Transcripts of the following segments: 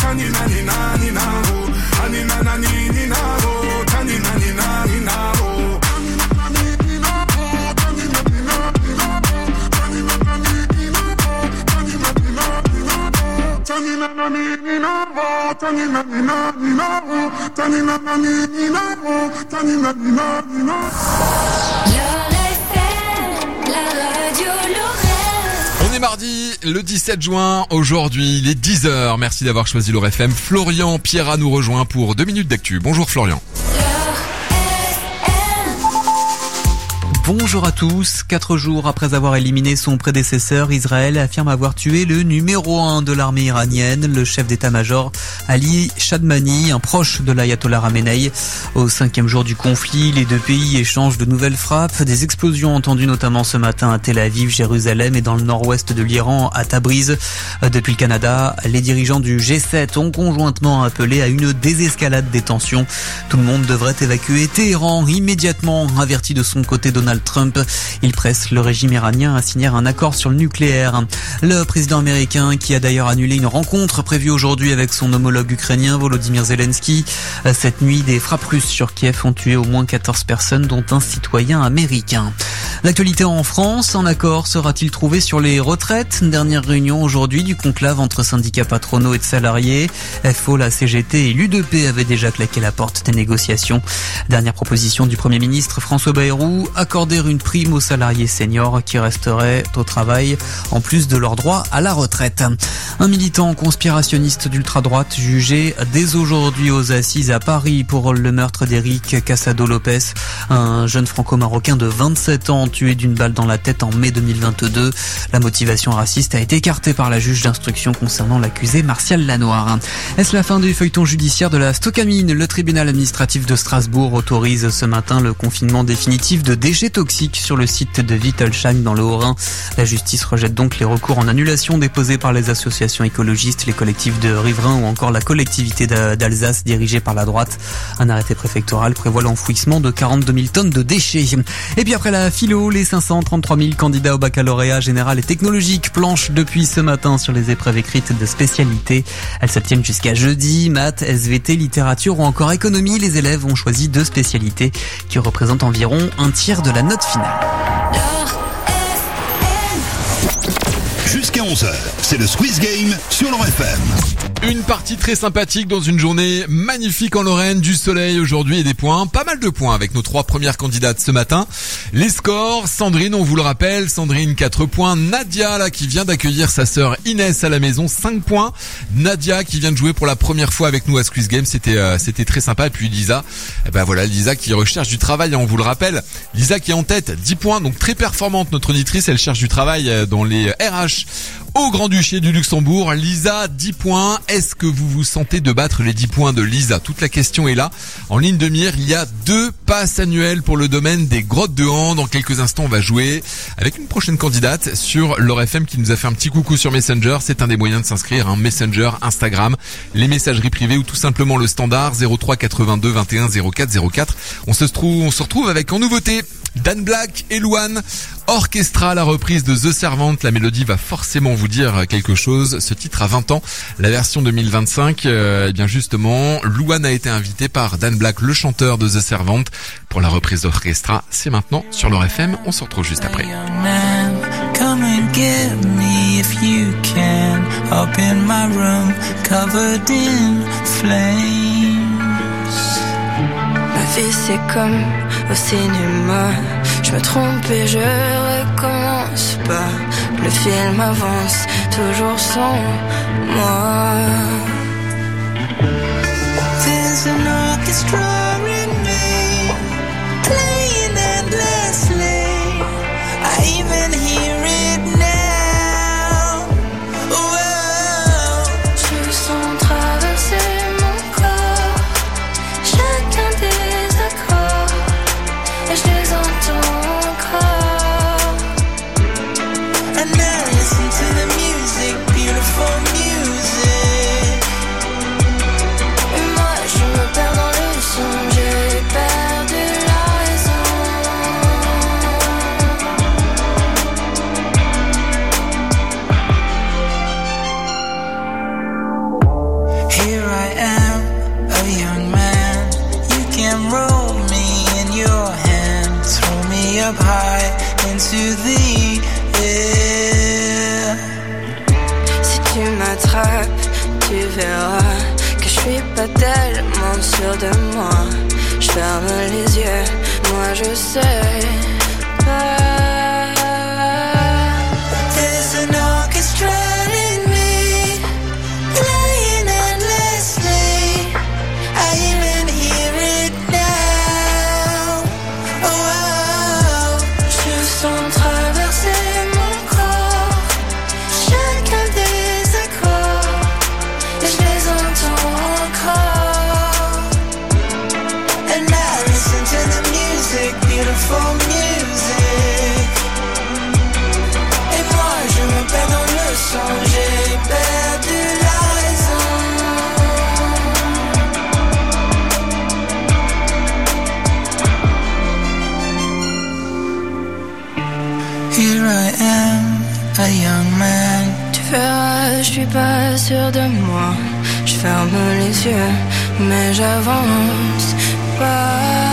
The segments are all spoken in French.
tanina nina nina oh, anina nani nina oh, tanina nina nina oh. On est mardi, le 17 juin, aujourd'hui, il est 10h. Merci d'avoir choisi l'Or FM. Florian Pierrat nous rejoint pour 2 minutes d'actu. Bonjour Florian. Bonjour à tous. 4 jours après avoir éliminé son prédécesseur, Israël affirme avoir tué le numéro 1 de l'armée iranienne, le chef d'état-major Ali Shadmani, un proche de l'ayatollah Khamenei. Au 5e jour du conflit, les deux pays échangent de nouvelles frappes. Des explosions entendues notamment ce matin à Tel Aviv, Jérusalem et dans le nord-ouest de l'Iran, à Tabriz. Depuis le Canada, les dirigeants du G7 ont conjointement appelé à une désescalade des tensions. Tout le monde devrait évacuer Téhéran immédiatement, averti de son côté Donald Trump. Il presse le régime iranien à signer un accord sur le nucléaire. Le président américain qui a d'ailleurs annulé une rencontre prévue aujourd'hui avec son homologue ukrainien Volodymyr Zelensky. Cette nuit, des frappes russes sur Kiev ont tué au moins 14 personnes, dont un citoyen américain. L'actualité en France, un accord sera-t-il trouvé sur les retraites? Dernière réunion aujourd'hui du conclave entre syndicats patronaux et de salariés. FO, la CGT et l'U2P avaient déjà claqué la porte des négociations. Dernière proposition du Premier ministre François Bayrou, accorder une prime aux salariés seniors qui resteraient au travail en plus de leur droit à la retraite. Un militant conspirationniste d'ultra-droite jugé dès aujourd'hui aux assises à Paris pour le meurtre d'Éric Casado Lopez, un jeune franco-marocain de 27 ans tué d'une balle dans la tête en mai 2022. La motivation raciste a été écartée par la juge d'instruction concernant l'accusé Martial Lanoir. Est-ce la fin du feuilleton judiciaire de la Stocamine? Le tribunal administratif de Strasbourg autorise ce matin le confinement définitif de déchets toxiques sur le site de Wittelsheim dans le Haut-Rhin. La justice rejette donc les recours en annulation déposés par les associations écologistes, les collectifs de riverains ou encore la collectivité d'Alsace dirigée par la droite. Un arrêté préfectoral prévoit l'enfouissement de 42 000 tonnes de déchets. Et puis après la philo, les 533 000 candidats au baccalauréat général et technologique planchent depuis ce matin sur les épreuves écrites de spécialité. Elles se tiennent jusqu'à jeudi. Maths, SVT, littérature ou encore économie. Les élèves ont choisi 2 spécialités qui représentent environ un tiers de la note finale. Jusqu'à 11h, c'est le Squeeze Game sur l'Or FM. Une partie très sympathique dans une journée magnifique en Lorraine, du soleil aujourd'hui et des points, pas mal de points avec nos 3 premières candidates ce matin. Les scores, Sandrine, on vous le rappelle, Sandrine 4 points, Nadia là qui vient d'accueillir sa sœur Inès à la maison 5 points, Nadia qui vient de jouer pour la première fois avec nous à Squeeze Game, c'était très sympa. Et puis Lisa, Lisa qui recherche du travail, on vous le rappelle, Lisa qui est en tête 10 points, donc très performante notre auditrice, elle cherche du travail dans les RH au Grand-Duché du Luxembourg. Lisa, 10 points. Est-ce que vous vous sentez de battre les 10 points de Lisa? Toute la question est là. En ligne de mire, il y a 2 passes annuelles pour le domaine des grottes de Han. Dans quelques instants, on va jouer avec une prochaine candidate sur l'Or FM qui nous a fait un petit coucou sur Messenger. C'est un des moyens de s'inscrire, Messenger, Instagram, les messageries privées ou tout simplement le standard 03 82 21 04 04. On se retrouve avec en nouveauté Dan Black et Louane, Orchestra, la reprise de The Servant. La mélodie va forcément vous dire quelque chose. Ce titre a 20 ans, la version 2025. Eh bien justement, Louane a été invité par Dan Black, le chanteur de The Servant, pour la reprise d'Orchestra. C'est maintenant sur l'Or FM. On se retrouve juste après. Come and get me if you can. Up in my room, covered in flames. Ma vie c'est comme au cinéma. Je me trompe et je recommence pas. Le film avance toujours sans moi. There's an orchestra in me, playing endlessly. I even hear it now. Whoa. Je sens traverser mon corps, chacun des accords, et je les entends encore. And now listen to the music, beautiful music. up high into the air. Si tu m'attrapes, tu verras que je suis pas tellement sûre de moi. Je ferme les yeux, moi je sais pas. There's an orchestra in me, playing endlessly. I even hear it now. Oh, oh, oh. Je sens traverser mon corps chacun des accords et je les entends encore. And I listen to the music, beautiful music. Et moi je me perds dans le son, j'ai perdu la raison. Here I am, a young man. Tu verras, je suis pas sûre de moi. Je ferme les yeux, mais j'avance pas.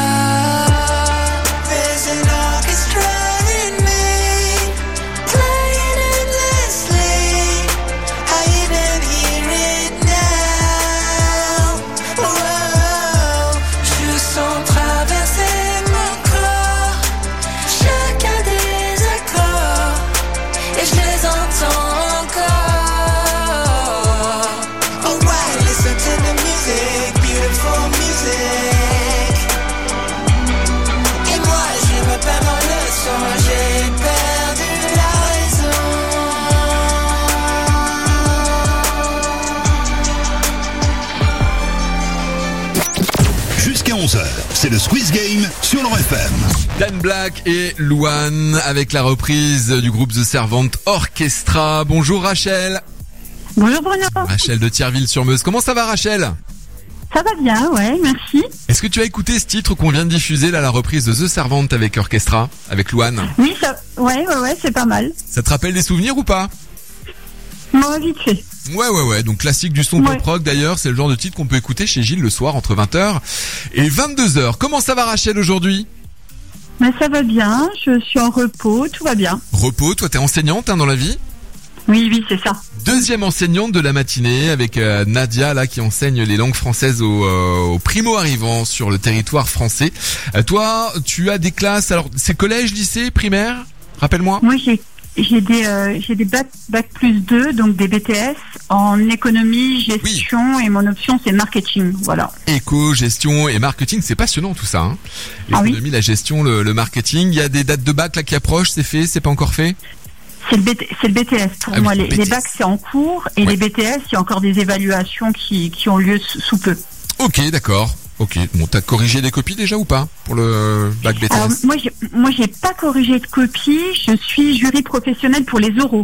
There's an orchestra in me, playing endlessly. I even hear it now. Oh, Je sens traverser mon corps chacun des accords et je les entends encore. oh, I listen to the music, beautiful music. Et moi je me perds dans le son, j'ai perdu la raison. Jusqu'à 11h, c'est le Squeeze Game sur l'Or FM. Dan Black et Louane avec la reprise du groupe The Servant Orchestra. Bonjour Rachel. Bonjour Bruno, Rachel de Thierville-sur-Meuse. Comment ça va Rachel? ça va bien, ouais, merci. Est-ce que tu as écouté ce titre qu'on vient de diffuser là, la reprise de The Servant avec Orchestra, avec Louane? Oui, ça, ouais, c'est pas mal. Ça te rappelle des souvenirs ou pas? Moi, vite fait. Ouais, donc classique du son Ouais. pop rock d'ailleurs, c'est le genre de titre qu'on peut écouter chez Gilles le soir entre 20h et 22h. Comment ça va Rachel aujourd'hui? Mais ça va bien, je suis en repos, tout va bien. Repos, toi t'es enseignante dans la vie? Oui, c'est ça. Deuxième enseignante de la matinée avec Nadia là qui enseigne les langues françaises aux primo-arrivants sur le territoire français. Toi, tu as des classes, alors c'est collège, lycée, primaire? Rappelle-moi. Moi, j'ai des bac plus 2, donc des BTS en économie, gestion et mon option c'est marketing, voilà. Éco, gestion et marketing, c'est passionnant tout ça. Hein. Ah oui. L'économie, la gestion, le marketing. Il y a des dates de bac là qui approchent, c'est fait, c'est pas encore fait? C'est le BTS pour Ah moi. oui, Les BTS. bacs c'est en cours et Ouais. les BTS il y a encore des évaluations qui ont lieu sous peu. Ok, d'accord. Ok, bon, t'as corrigé des copies déjà ou pas pour le bac BTS? Alors moi j'ai pas corrigé de copie, je suis jury professionnel pour les oraux.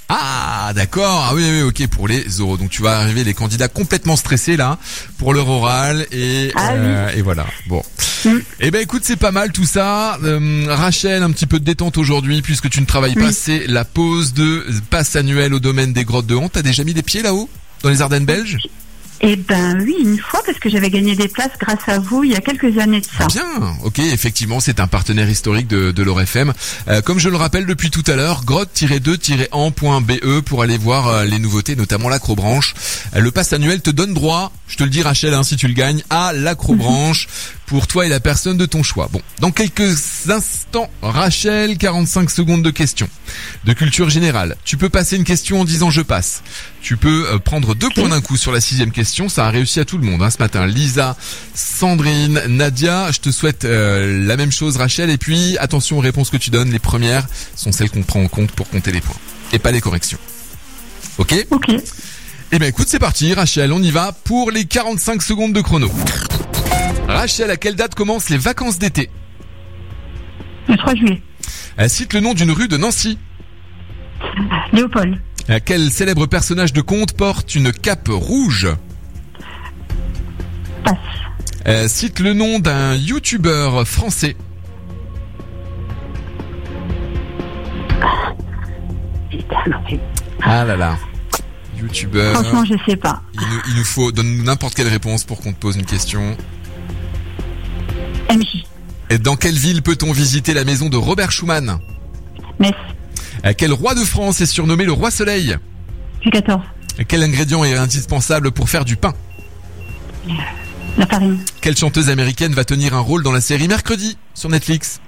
Ah, d'accord. Ah oui, ok, pour les oraux. Donc tu vas arriver les candidats complètement stressés là pour leur oral et et voilà. Bon. Eh ben écoute, c'est pas mal tout ça. Rachel, un petit peu de détente aujourd'hui puisque tu ne travailles pas. C'est la pause de passe annuelle au domaine des grottes de Honte. T'as déjà mis les pieds là-haut dans les Ardennes belges? Eh ben oui, une fois, parce que j'avais gagné des places grâce à vous il y a quelques années de ça. Bien, ok, effectivement, c'est un partenaire historique de l'Or FM. Comme je le rappelle depuis tout à l'heure, grotte-2-en.be pour aller voir les nouveautés, notamment l'acrobranche. Le pass annuel te donne droit, je te le dis Rachel, hein, si tu le gagnes, à l'acrobranche pour toi et la personne de ton choix. Bon, dans quelques instants, Rachel, 45 secondes de questions de culture générale. Tu peux passer une question en disant je passe. Tu peux prendre 2 points d'un coup sur la 6e question. Ça a réussi à tout le monde hein, ce matin. Lisa, Sandrine, Nadia, je te souhaite la même chose Rachel. Et puis attention aux réponses que tu donnes. Les premières sont celles qu'on prend en compte pour compter les points. Et pas les corrections. Ok ? Ok. Eh ben écoute, c'est parti Rachel, on y va pour les 45 secondes de chrono. Rachel, à quelle date commencent les vacances d'été ? Le 3 juillet. Cite le nom d'une rue de Nancy. Léopold. Quel célèbre personnage de conte porte une cape rouge ? Passe. Cite le nom d'un youtubeur français. Putain, non, mais- Ah là là. Youtubeur. Franchement, je sais pas. Il nous faut, donne n'importe quelle réponse pour qu'on te pose une question. MJ. Et dans quelle ville peut-on visiter la maison de Robert Schumann? Metz. Quel roi de France est surnommé le roi Soleil? Louis XIV. Quel ingrédient est indispensable pour faire du pain? La farine. Quelle chanteuse américaine va tenir un rôle dans la série Mercredi sur Netflix?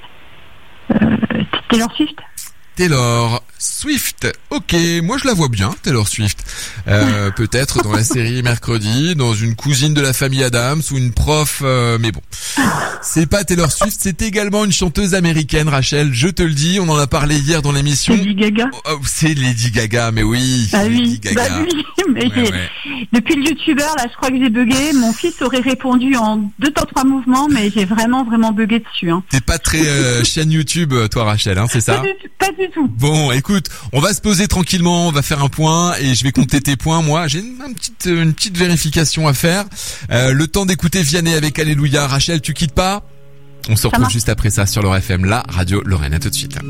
Taylor Swift. Taylor Swift. Ok, moi je la vois bien, Taylor Swift. Peut-être dans la série Mercredi, dans une cousine de la famille Adams ou une prof, mais bon. C'est pas Taylor Swift, c'est également une chanteuse américaine, Rachel, je te le dis, on en a parlé hier dans l'émission. Lady Gaga. Oh, c'est Lady Gaga, mais oui. Ah oui, Lady Gaga. bah oui, mais Ouais. depuis le youtubeur, là, je crois que j'ai bugué. Mon fils aurait répondu en 2 temps 3 mouvements, mais j'ai vraiment bugué dessus. Hein. T'es pas très chaîne YouTube, toi Rachel, hein, c'est ça? Pas du tout. Bon, écoute, on va se poser tranquillement, on va faire un point et je vais compter tes points. Moi, j'ai une petite vérification à faire. Le temps d'écouter Vianney avec Alléluia. Rachel, tu quittes pas? On se retrouve juste après ça sur l'Or FM, la radio Lorraine. À tout de suite.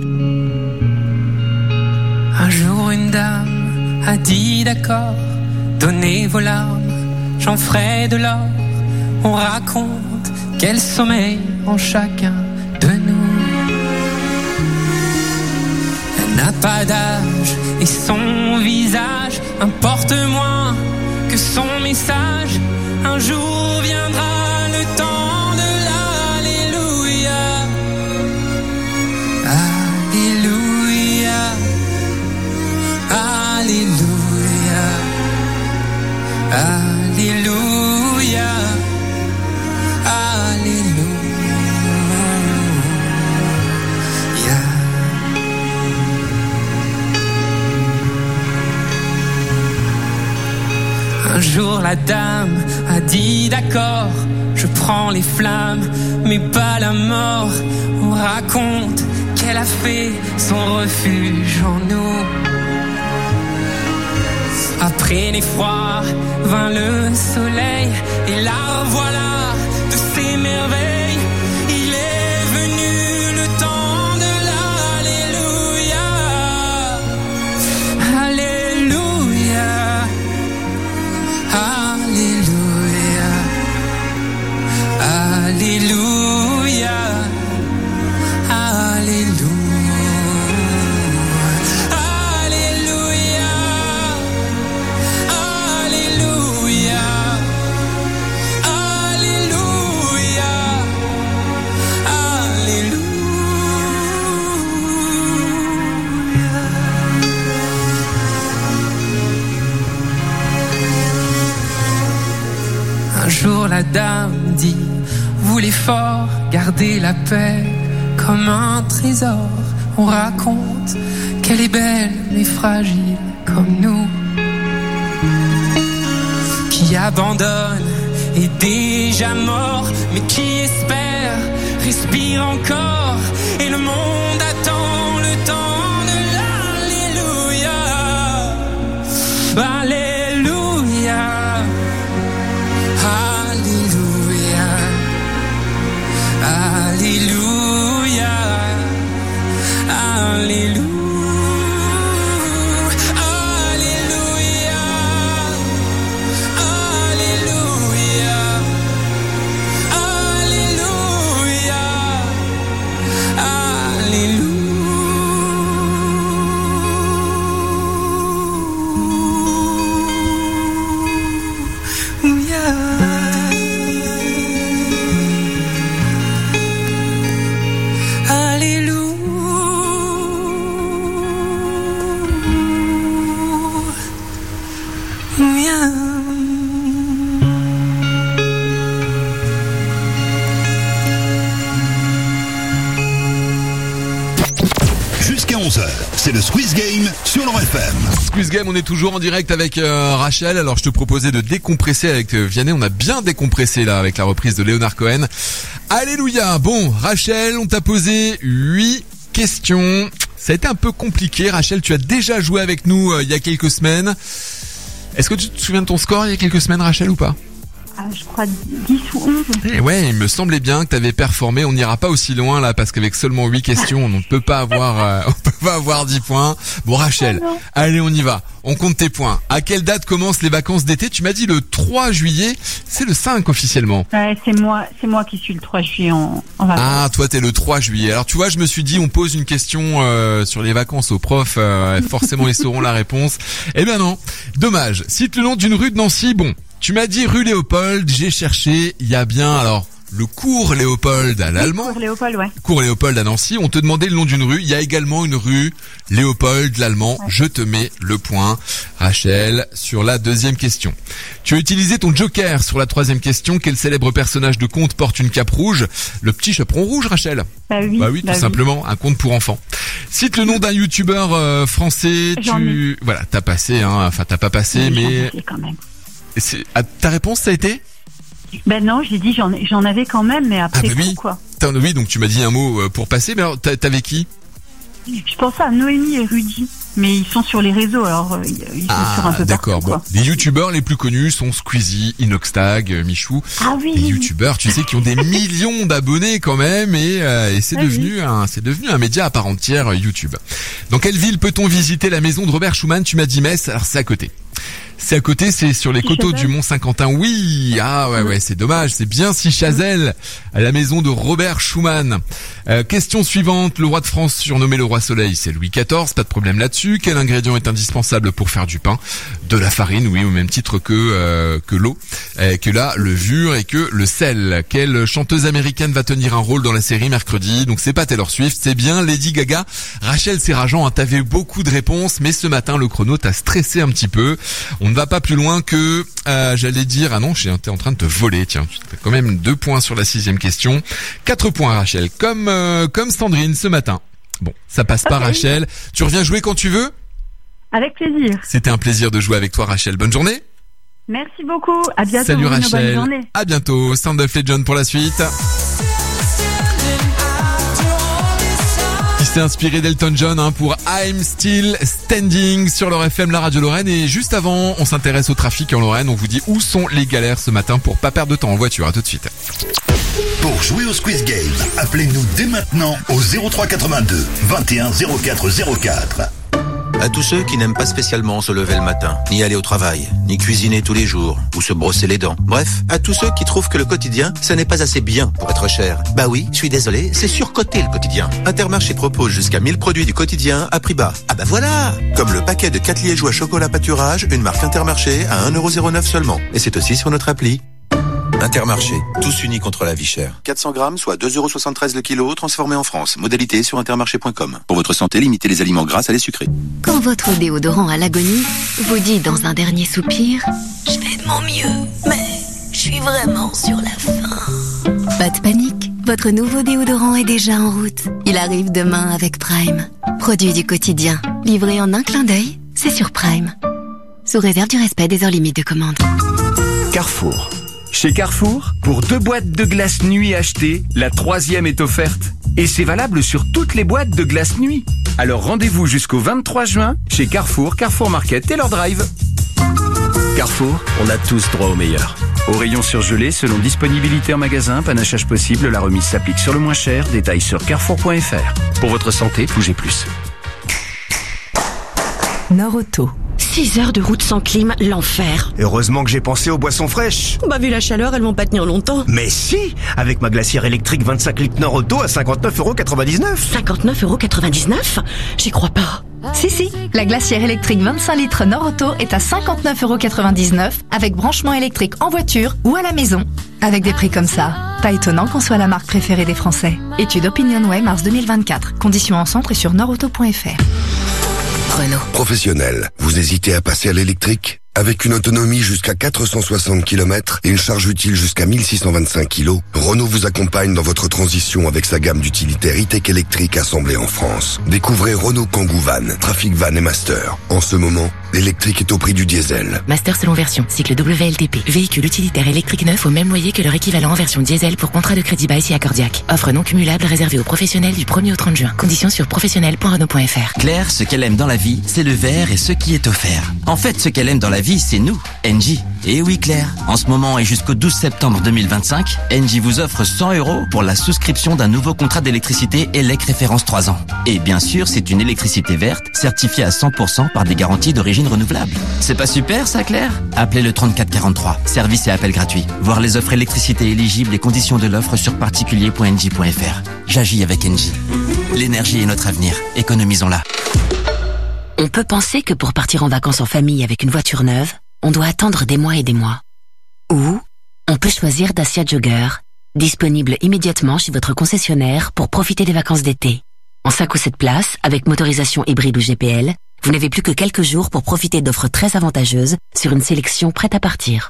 Un jour, une dame a dit d'accord, donnez vos larmes, j'en ferai de l'or. On raconte quel sommeil en chacun de nous. Elle n'a pas d'âge et son visage importe moins que son message. Un jour viendra le temps de l'Alléluia. Alléluia. Alléluia. Alléluia. Alléluia. Un jour la dame a dit d'accord, je prends les flammes, mais pas la mort. On raconte qu'elle a fait son refuge en nous. Après l'effroi vint le soleil, et la voilà de ses merveilles. Il est venu le temps de l'Alléluia. Alléluia. Alléluia. Alléluia. Alléluia. Un jour la dame dit, vous les forts, gardez la paix comme un trésor. On raconte qu'elle est belle mais fragile comme nous, qui abandonne est déjà mort, mais qui espère respire encore. Et le monde attend le temps de l'Alléluia. Alléluia. Alléluia. Alléluia. Alléluia. Jusqu'à 11h, c'est le Squeeze Game sur l'Or FM. Squeeze Game, on est toujours en direct avec Rachel. Alors je te proposais de décompresser avec Vianney. On a bien décompressé là avec la reprise de Leonard Cohen. Alléluia. Bon, Rachel, on t'a posé 8 questions. Ça a été un peu compliqué. Rachel, tu as déjà joué avec nous il y a quelques semaines. Est-ce que tu te souviens de ton score il y a quelques semaines, Rachel, ou pas? Je crois 10 ou 11. Et ouais, il me semblait bien que t'avais performé. On n'ira pas aussi loin là parce qu'avec seulement 8 questions, on ne peut pas avoir 10 points. Bon Rachel, allez on y va. On compte tes points. À quelle date commencent les vacances d'été? Tu m'as dit le 3 juillet. C'est le 5 officiellement. Ouais, c'est moi qui suis le 3 juillet en vacances. Ah, toi t'es le 3 juillet. Alors tu vois, je me suis dit on pose une question sur les vacances aux profs, forcément ils sauront la réponse. Eh ben non, dommage. Cite le nom d'une rue de Nancy. Bon, tu m'as dit rue Léopold, j'ai cherché, il y a bien alors le cours Léopold à l'allemand. Cours Léopold, ouais. Cours Léopold à Nancy, on te demandait le nom d'une rue, il y a également une rue Léopold l'allemand. Ouais. Je te mets le point, Rachel, sur la deuxième question. Tu as utilisé ton joker sur la troisième question. Quel célèbre personnage de conte porte une cape rouge? Le petit chaperon rouge, Rachel. Bah oui, tout simplement, un conte pour enfants. Cite le nom d'un youtubeur français. Voilà, t'as passé, t'as pas passé, mais quand même. Ta réponse, ça a été? Ben non, j'ai dit j'en avais quand même, mais après quoi. Oui, donc tu m'as dit un mot pour passer, mais alors t'avais qui? Je pensais à Noémie et Rudy, mais ils sont sur les réseaux, alors ils sont sur un peu d'accord. Partout, bon. Les youtubeurs les plus connus sont Squeezie, Inoxtag, Michou. Ah oui. Les youtubeurs, tu sais, qui ont des millions d'abonnés quand même, et c'est devenu un média à part entière, YouTube. Dans quelle ville peut-on visiter la maison de Robert Schuman? Tu m'as dit Metz, alors c'est à côté. C'est à côté, c'est sur les coteaux du Mont-Saint-Quentin. Oui, ouais, c'est dommage. C'est bien Chazelles, à la maison de Robert Schuman. Question suivante. Le roi de France, surnommé le roi soleil, c'est Louis XIV. Pas de problème là-dessus. Quel ingrédient est indispensable pour faire du pain? De la farine, oui, au même titre que l'eau, que la levure et que le sel. Quelle chanteuse américaine va tenir un rôle dans la série mercredi? Donc c'est pas Taylor Swift, c'est bien Lady Gaga. Rachel, c'est rageant, t'avais beaucoup de réponses, mais ce matin le chrono t'a stressé un petit peu. On ne va pas plus loin que, j'allais dire, t'es en train de te voler, tiens. T'as quand même 2 points sur la 6e question. 4 points, Rachel. Comme Sandrine ce matin. Bon, ça passe pas, Rachel. Tu reviens jouer quand tu veux? Avec plaisir. C'était un plaisir de jouer avec toi, Rachel. Bonne journée. Merci beaucoup. À bientôt. Salut, Rachel. Bonne journée. À bientôt. Sound of Legend pour la suite. Qui s'est inspiré d'Elton John pour I'm Still Standing sur leur FM, la radio Lorraine. Et juste avant, on s'intéresse au trafic en Lorraine. On vous dit où sont les galères ce matin pour pas perdre de temps en voiture. À tout de suite. Pour jouer au Squeeze Game, appelez-nous dès maintenant au 03 82 21 04 04. À tous ceux qui n'aiment pas spécialement se lever le matin, ni aller au travail, ni cuisiner tous les jours, ou se brosser les dents. Bref, à tous ceux qui trouvent que le quotidien, ça n'est pas assez bien pour être cher. Bah oui, je suis désolé, c'est surcoté le quotidien. Intermarché propose jusqu'à 1000 produits du quotidien à prix bas. Ah bah voilà! Comme le paquet de 4 liégeois chocolat pâturage, une marque Intermarché à 1,09€ seulement. Et c'est aussi sur notre appli. Intermarché, tous unis contre la vie chère. 400 grammes, soit 2,73€ le kilo, transformé en France. Modalité sur intermarché.com. Pour votre santé, limitez les aliments gras à les sucrés. Quand votre déodorant à l'agonie vous dit dans un dernier soupir « Je fais de mon mieux, mais je suis vraiment sur la fin ». Pas de panique, votre nouveau déodorant est déjà en route. Il arrive demain avec Prime. Produit du quotidien, livré en un clin d'œil, c'est sur Prime. Sous réserve du respect des heures limites de commande. Carrefour. Chez Carrefour, pour 2 boîtes de glace nuit achetées, la 3e est offerte. Et c'est valable sur toutes les boîtes de glace nuit. Alors rendez-vous jusqu'au 23 juin chez Carrefour, Carrefour Market et leur drive. Carrefour, on a tous droit au meilleur. Au rayon surgelé, selon disponibilité en magasin, panachage possible, la remise s'applique sur le moins cher. Détails sur carrefour.fr. Pour votre santé, bougez plus. Nord-Auto. 6 heures de route sans clim, l'enfer. Heureusement que j'ai pensé aux boissons fraîches. Bah vu la chaleur, elles vont pas tenir longtemps. Mais si, avec ma glacière électrique 25 litres Nord-Auto à 59,99€. 59,99€? J'y crois pas. Si, la glacière électrique 25 litres Nord-Auto est à 59,99€ avec branchement électrique en voiture ou à la maison. Avec des prix comme ça, pas étonnant qu'on soit la marque préférée des Français. Étude Opinionway mars 2024. Conditions en centre et sur nordauto.fr. Renault. Professionnel, vous hésitez à passer à l'électrique? Avec une autonomie jusqu'à 460 km et une charge utile jusqu'à 1625 kg, Renault vous accompagne dans votre transition avec sa gamme d'utilitaires e-tech électriques assemblés en France. Découvrez Renault Kangoo Van, Trafic Van et Master. En ce moment, l'électrique est au prix du diesel. Master selon version, cycle WLTP. Véhicule utilitaire électrique neuf au même loyer que leur équivalent en version diesel pour contrat de crédit bail si accordiaque. Offre non cumulable réservée aux professionnels du 1er au 30 juin. Conditions sur professionnel.renault.fr. Claire, ce qu'elle aime dans la vie, c'est le vert et ce qui est offert. En fait, ce qu'elle aime dans la vie, c'est nous, Engie. Et oui Claire, en ce moment et jusqu'au 12 septembre 2025, Engie vous offre 100 € pour la souscription d'un nouveau contrat d'électricité ELEC référence 3 ans. Et bien sûr, c'est une électricité verte, certifiée à 100% par des garanties d'origine renouvelable. C'est pas super ça Claire? Appelez le 3443, service et appel gratuit. Voir les offres électricité éligibles et conditions de l'offre sur particulier.engie.fr. J'agis avec Engie. L'énergie est notre avenir, économisons-la. On peut penser que pour partir en vacances en famille avec une voiture neuve, on doit attendre des mois et des mois. Ou on peut choisir Dacia Jogger, disponible immédiatement chez votre concessionnaire pour profiter des vacances d'été. En 5 ou 7 places, avec motorisation hybride ou GPL, vous n'avez plus que quelques jours pour profiter d'offres très avantageuses sur une sélection prête à partir.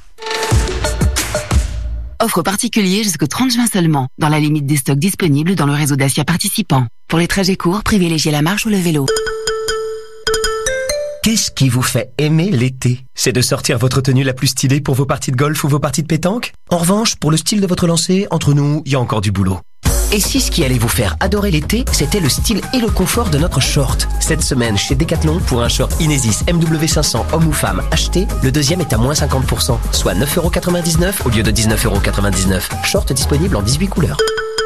Offre particulier jusqu'au 30 juin seulement, dans la limite des stocks disponibles dans le réseau Dacia participant. Pour les trajets courts, privilégiez la marche ou le vélo. Qu'est-ce qui vous fait aimer l'été? C'est de sortir votre tenue la plus stylée pour vos parties de golf ou vos parties de pétanque? En revanche, pour le style de votre lancer, entre nous, il y a encore du boulot. Et si ce qui allait vous faire adorer l'été, c'était le style et le confort de notre short? Cette semaine, chez Decathlon, pour un short Inesis MW500 homme ou femme acheté, le deuxième est à moins 50%, soit 9,99 € au lieu de 19,99 €. Short disponible en 18 couleurs.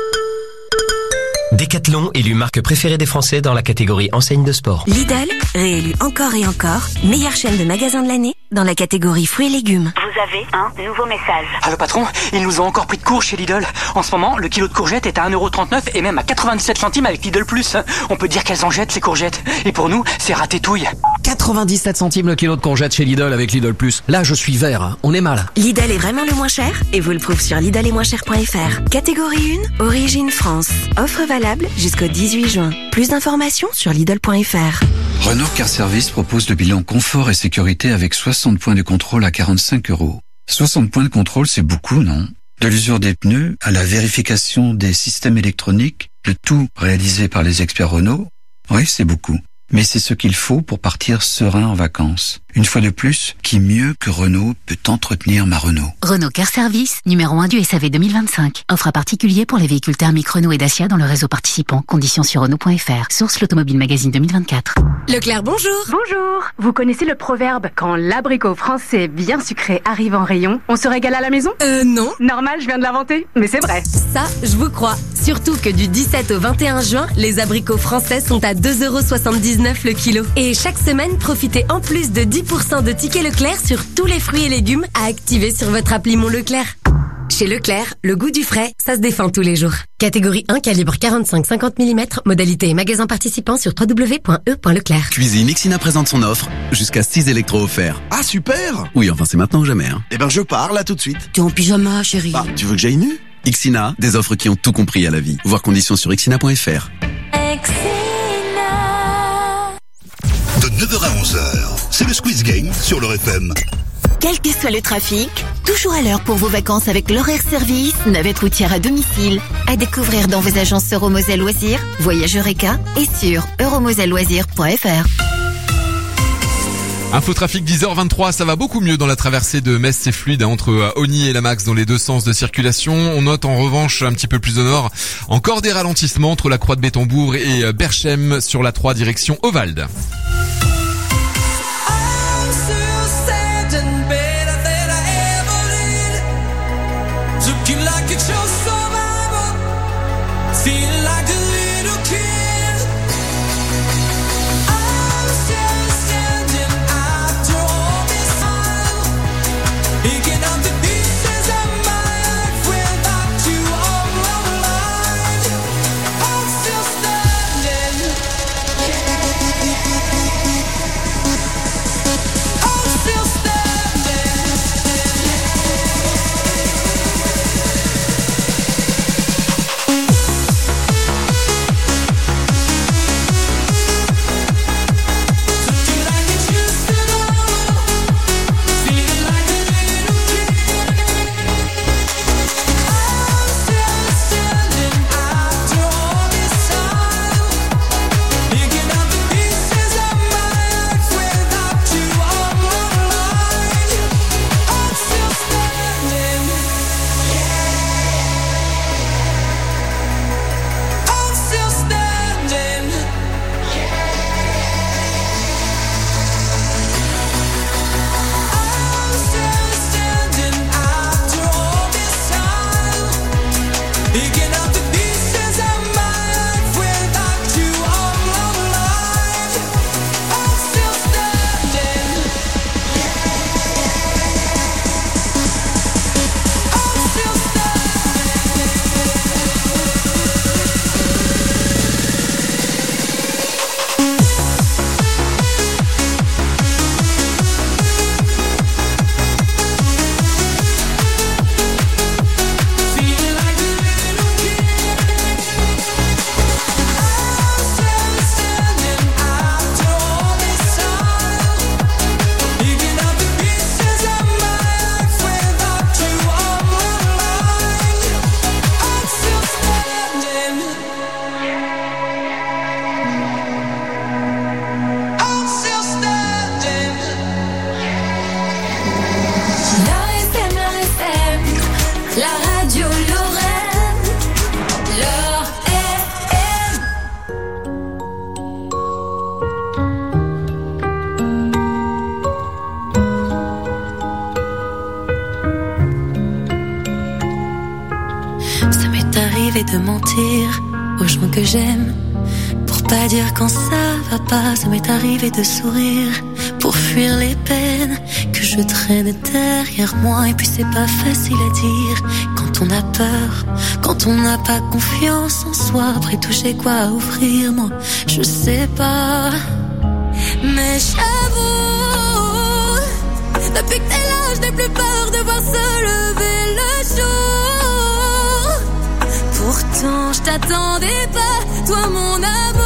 Decathlon, élu marque préférée des Français dans la catégorie enseigne de sport. Lidl, réélu encore et encore, meilleure chaîne de magasins de l'année dans la catégorie fruits et légumes. Vous avez un nouveau message. Allô patron, ils nous ont encore pris de court chez Lidl. En ce moment, le kilo de courgettes est à 1,39 € et même à 97 centimes avec Lidl Plus. On peut dire qu'elles en jettent ces courgettes. Et pour nous, c'est ratétouille. 97 centimes le kilo de courgettes chez Lidl avec Lidl Plus. Là, je suis vert, on est mal. Lidl est vraiment le moins cher et vous le prouve sur lidlesetmoincher.fr. Catégorie 1, origine France. Offre valable jusqu'au 18 juin. Plus d'informations sur lidl.fr. Renault Car Service propose le bilan confort et sécurité avec 60 points de contrôle à 45 €. 60 points de contrôle, c'est beaucoup, non? De l'usure des pneus à la vérification des systèmes électroniques, le tout réalisé par les experts Renault. Oui, c'est beaucoup. Mais c'est ce qu'il faut pour partir serein en vacances. Une fois de plus, qui mieux que Renault peut entretenir ma Renault? Renault Car Service, numéro 1 du SAV 2025. Offre à particulier pour les véhicules thermiques Renault et Dacia dans le réseau participant. Conditions sur Renault.fr. Source l'Automobile Magazine 2024. Leclerc, bonjour. Bonjour. Vous connaissez le proverbe « Quand l'abricot français bien sucré arrive en rayon, on se régale à la maison » Non. Normal, je viens de l'inventer, mais c'est vrai. Ça, je vous crois. Surtout que du 17 au 21 juin, les abricots français sont à 2,79 € le kilo. Et chaque semaine, profitez en plus de 10% de tickets Leclerc sur tous les fruits et légumes à activer sur votre appli Mon Leclerc. Chez Leclerc, le goût du frais, ça se défend tous les jours. Catégorie 1, calibre 45-50 mm, modalité et magasin participant sur www.e.leclerc. Cuisine Ixina présente son offre, jusqu'à 6 électros offerts. Ah super! Oui, enfin c'est maintenant ou jamais. Hein. Eh ben je pars là tout de suite. T'es en pyjama, chérie. Bah, tu veux que j'aille nu? Ixina, des offres qui ont tout compris à la vie. Voir conditions sur ixina.fr. De 9h à 11h, c'est le Squeeze Game sur leur FM. Quel que soit le trafic, toujours à l'heure pour vos vacances avec l'horaire service, navette routière à domicile. À découvrir dans vos agences Euromoselle Loisirs, Voyage Eureka et sur euromoselleloisirs.fr. Infotrafic 10h23, ça va beaucoup mieux dans la traversée de Metz, c'est fluide entre Ogny et la Max dans les deux sens de circulation. On note en revanche un petit peu plus au nord encore des ralentissements entre la Croix de Bétambourg et Berchem sur la 3 direction Ovalde. m'arriver de mentir aux gens que j'aime. Pour pas dire quand ça va pas, ça m'est arrivé de sourire. Pour fuir les peines que je traîne derrière moi. Et puis c'est pas facile à dire quand on a peur, quand on n'a pas confiance en soi. Après tout j'ai quoi à offrir, moi je sais pas. Mais j'avoue, depuis que t'es là je n'ai plus peur de voir se lever le jour. Pourtant je t'attendais pas, toi mon amour.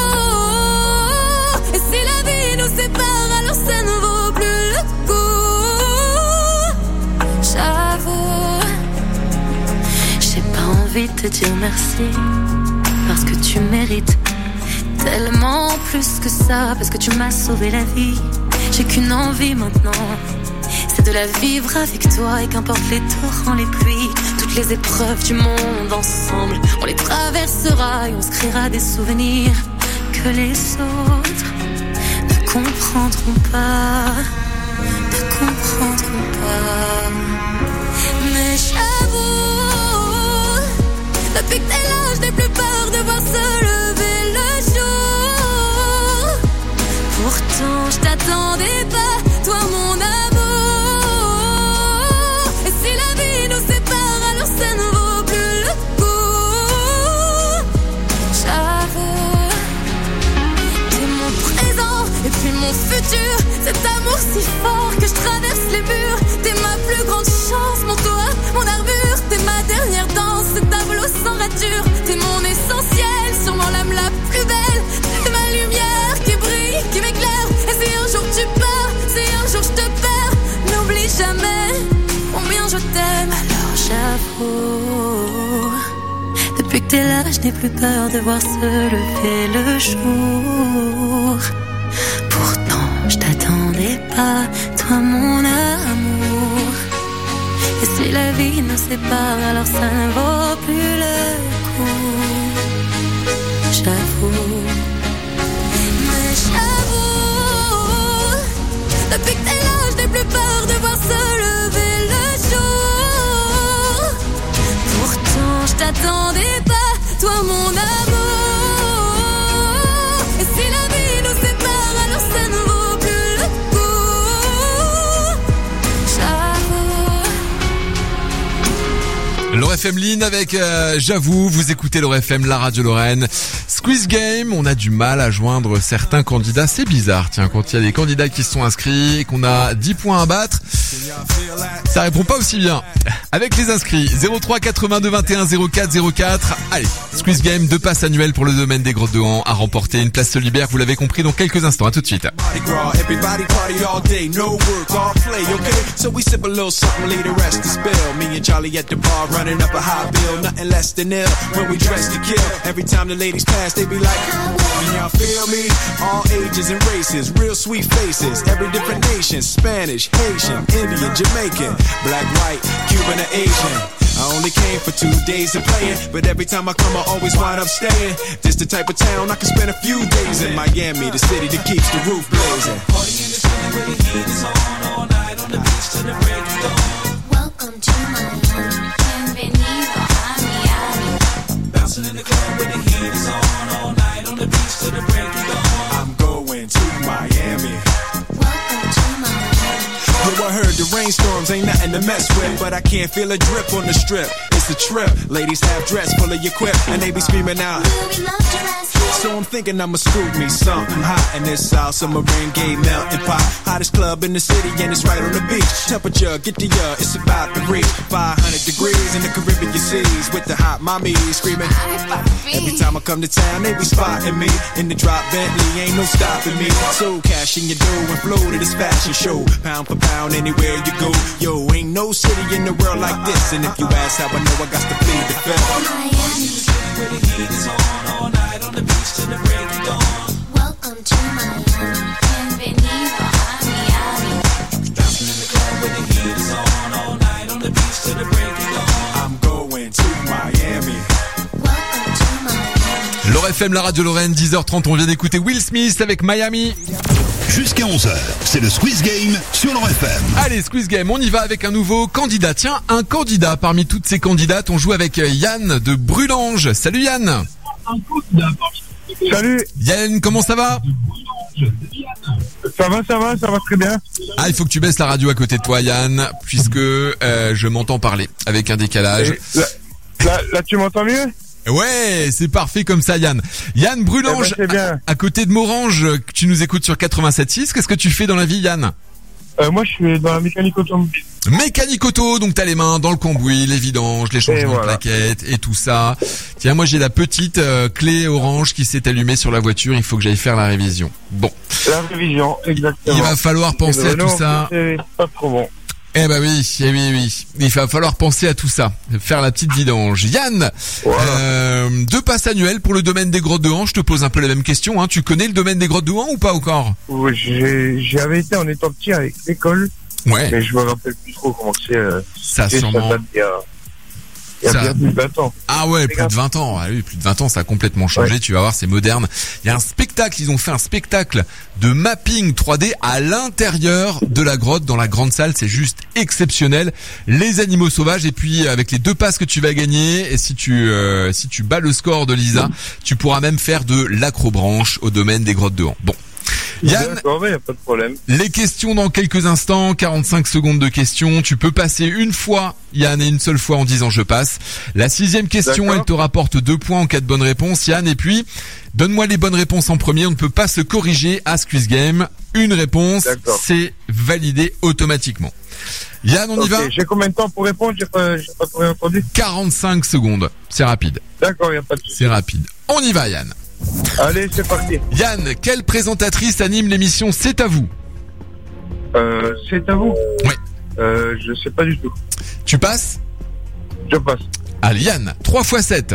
Et si la vie nous sépare, alors ça ne vaut plus le coup. J'avoue, j'ai pas envie de te dire merci, parce que tu mérites tellement plus que ça, parce que tu m'as sauvé la vie. J'ai qu'une envie maintenant, c'est de la vivre avec toi. Et qu'importe les torrents, les pluies, toutes les épreuves du monde, ensemble on les traversera et on se créera des souvenirs que les autres ne comprendront pas, ne comprendront pas. Mais j'avoue, depuis que t'es là je n'ai plus peur de voir se lever le jour. Pourtant je t'attendais pas, toi mon amour. Et si la vie nous sépare, alors ça ne vaut plus le coup. J'avoue, t'es mon présent et puis mon futur. Cet amour si fort que je traverse les murs. T'es ma plus grande chance, mon toit, mon armure. T'es ma dernière danse, ce tableau sans rature. T'es mon essentiel, sûrement l'âme la plus belle. T'es ma lumière qui brille, qui m'éclaire. Et si un jour tu pars, si un jour je te perds, n'oublie jamais combien je t'aime. Alors j'avoue, depuis que t'es là je n'ai plus peur de voir se lever le jour. Pourtant je t'attendais pas, toi mon amour. Et si la vie nous sépare, alors ça ne vaut plus le coup. J'avoue, mais j'avoue, depuis que t'es là je n'ai plus peur de voir se lever le jour. Pourtant je t'attendais pas, toi mon amour. Et si la vie nous sépare, alors ça ne vaut plus le coup. J'avoue. Laure FM Lynn avec J'avoue, vous écoutez Laure FM, la radio Lorraine. Squeeze Game, on a du mal à joindre certains candidats, c'est bizarre, tiens, quand il y a des candidats qui sont inscrits et qu'on a 10 points à battre, ça répond pas aussi bien. Avec les inscrits, 03 82 21 04 04, allez, Squeeze Game, 2 passes annuelles pour le domaine des Grottes de Han à remporter, une place se libère, vous l'avez compris, dans quelques instants, à tout de suite. They be like, can y'all feel me? All ages and races, real sweet faces, every different nation, Spanish, Haitian, Indian, Jamaican, black, white, Cuban, or Asian. I only came for 2 days of playing, but every time I come I always wind up staying. This the type of town I can spend a few days in. Miami, the city that keeps the roof blazing. Party in the city where the heat is on, all night on the beach till the break of dawn. Welcome to Miami, bienvenido a Miami. Bouncing in the club where the heat is on. To the break of dawn. I'm going to Miami. Welcome to Miami. Yo, I heard the rainstorms ain't nothing to mess with, but I can't feel a drip on the strip. It's a trip. Ladies have dress full of your quip, and they be screaming out. So I'm thinking I'ma scoop me something hot in this South Submarine Gay melting pot. Hottest club in the city and it's right on the beach. Temperature, get the it's about to reach 500 degrees in the Caribbean seas with the hot mommy screaming. Every time I come to town, they be spotting me in the drop Bentley, ain't no stopping me. So cash in your dough and flow to this fashion show. Pound for pound, anywhere you go. Yo, ain't no city in the world like this. And if you ask how I know, I got to plead the fifth. Miami, where the heat is on all night on the beach till the break of dawn. Welcome to Miami, bienvenido a Miami. Bouncing in the club where the heat is on all night on the beach till the break of dawn. I'm going to Miami. Welcome to Miami. Laure FM, la radio Lorraine, 10h30, on vient d'écouter Will Smith avec Miami. Jusqu'à 11h, c'est le Squeeze Game sur leur FM. Allez, Squeeze Game, on y va avec un nouveau candidat. Tiens, un candidat parmi toutes ces candidates. On joue avec Yann de Brulange. Salut Yann. Salut. Yann, comment ça va? Ça va très bien. Ah, il faut que tu baisses la radio à côté de toi, Yann, puisque je m'entends parler avec un décalage. Là, tu m'entends mieux? Ouais, c'est parfait comme ça, Yann. Yann Brulange, c'est bien. à côté de Morange, tu nous écoutes sur 87.6. Qu'est-ce que tu fais dans la vie, Yann? Moi, je suis dans la mécanique automobile. Mécanique auto, donc t'as les mains dans le cambouis, les vidanges, les changements de plaquettes et tout ça. Tiens, moi j'ai la petite clé orange qui s'est allumée sur la voiture, il faut que j'aille faire la révision. Bon. La révision, exactement. Il va falloir penser à tout ça. C'est pas trop bon. Eh ben oui. Il va falloir penser à tout ça. Faire la petite vidange. Yann, deux passes annuelles pour le domaine des grottes de Han. Je te pose un peu la même question, hein. Tu connais le domaine des grottes de Han ou pas encore? Oui, j'y avais été en étant petit avec l'école. Ouais. Mais je me rappelle plus trop comment c'est. Ça sûrement. Il y a bien plus de 20 ans. Ah ouais, plus de 20 ans. Ah oui, plus de 20 ans, ça a complètement changé. Ouais. Tu vas voir, c'est moderne. Il y a un spectacle, ils ont fait un spectacle de mapping 3D à l'intérieur de la grotte, dans la grande salle. C'est juste exceptionnel. Les animaux sauvages, et puis avec les deux passes que tu vas gagner, et si tu bats le score de Lisa, tu pourras même faire de l'acrobranche au domaine des grottes de Han. Bon. Yann, y a pas de problème. Les questions dans quelques instants, 45 secondes de questions. Tu peux passer une fois, Yann, et une seule fois en disant je passe. La 6e question, elle te rapporte 2 points en cas de bonne réponse, Yann. Et puis, donne-moi les bonnes réponses en premier. On ne peut pas se corriger à Squeeze Game. Une réponse, c'est validé automatiquement. Yann, on y va? J'ai combien de temps pour répondre? J'ai pas trop bien entendu. 45 secondes. C'est rapide. D'accord, y a pas de souci. C'est rapide. On y va, Yann. Allez, c'est parti. Yann, quelle présentatrice anime l'émission C'est à vous? C'est à vous? Oui. Je sais pas du tout. Tu passes? Je passe. Allez, Yann, 3 x 7.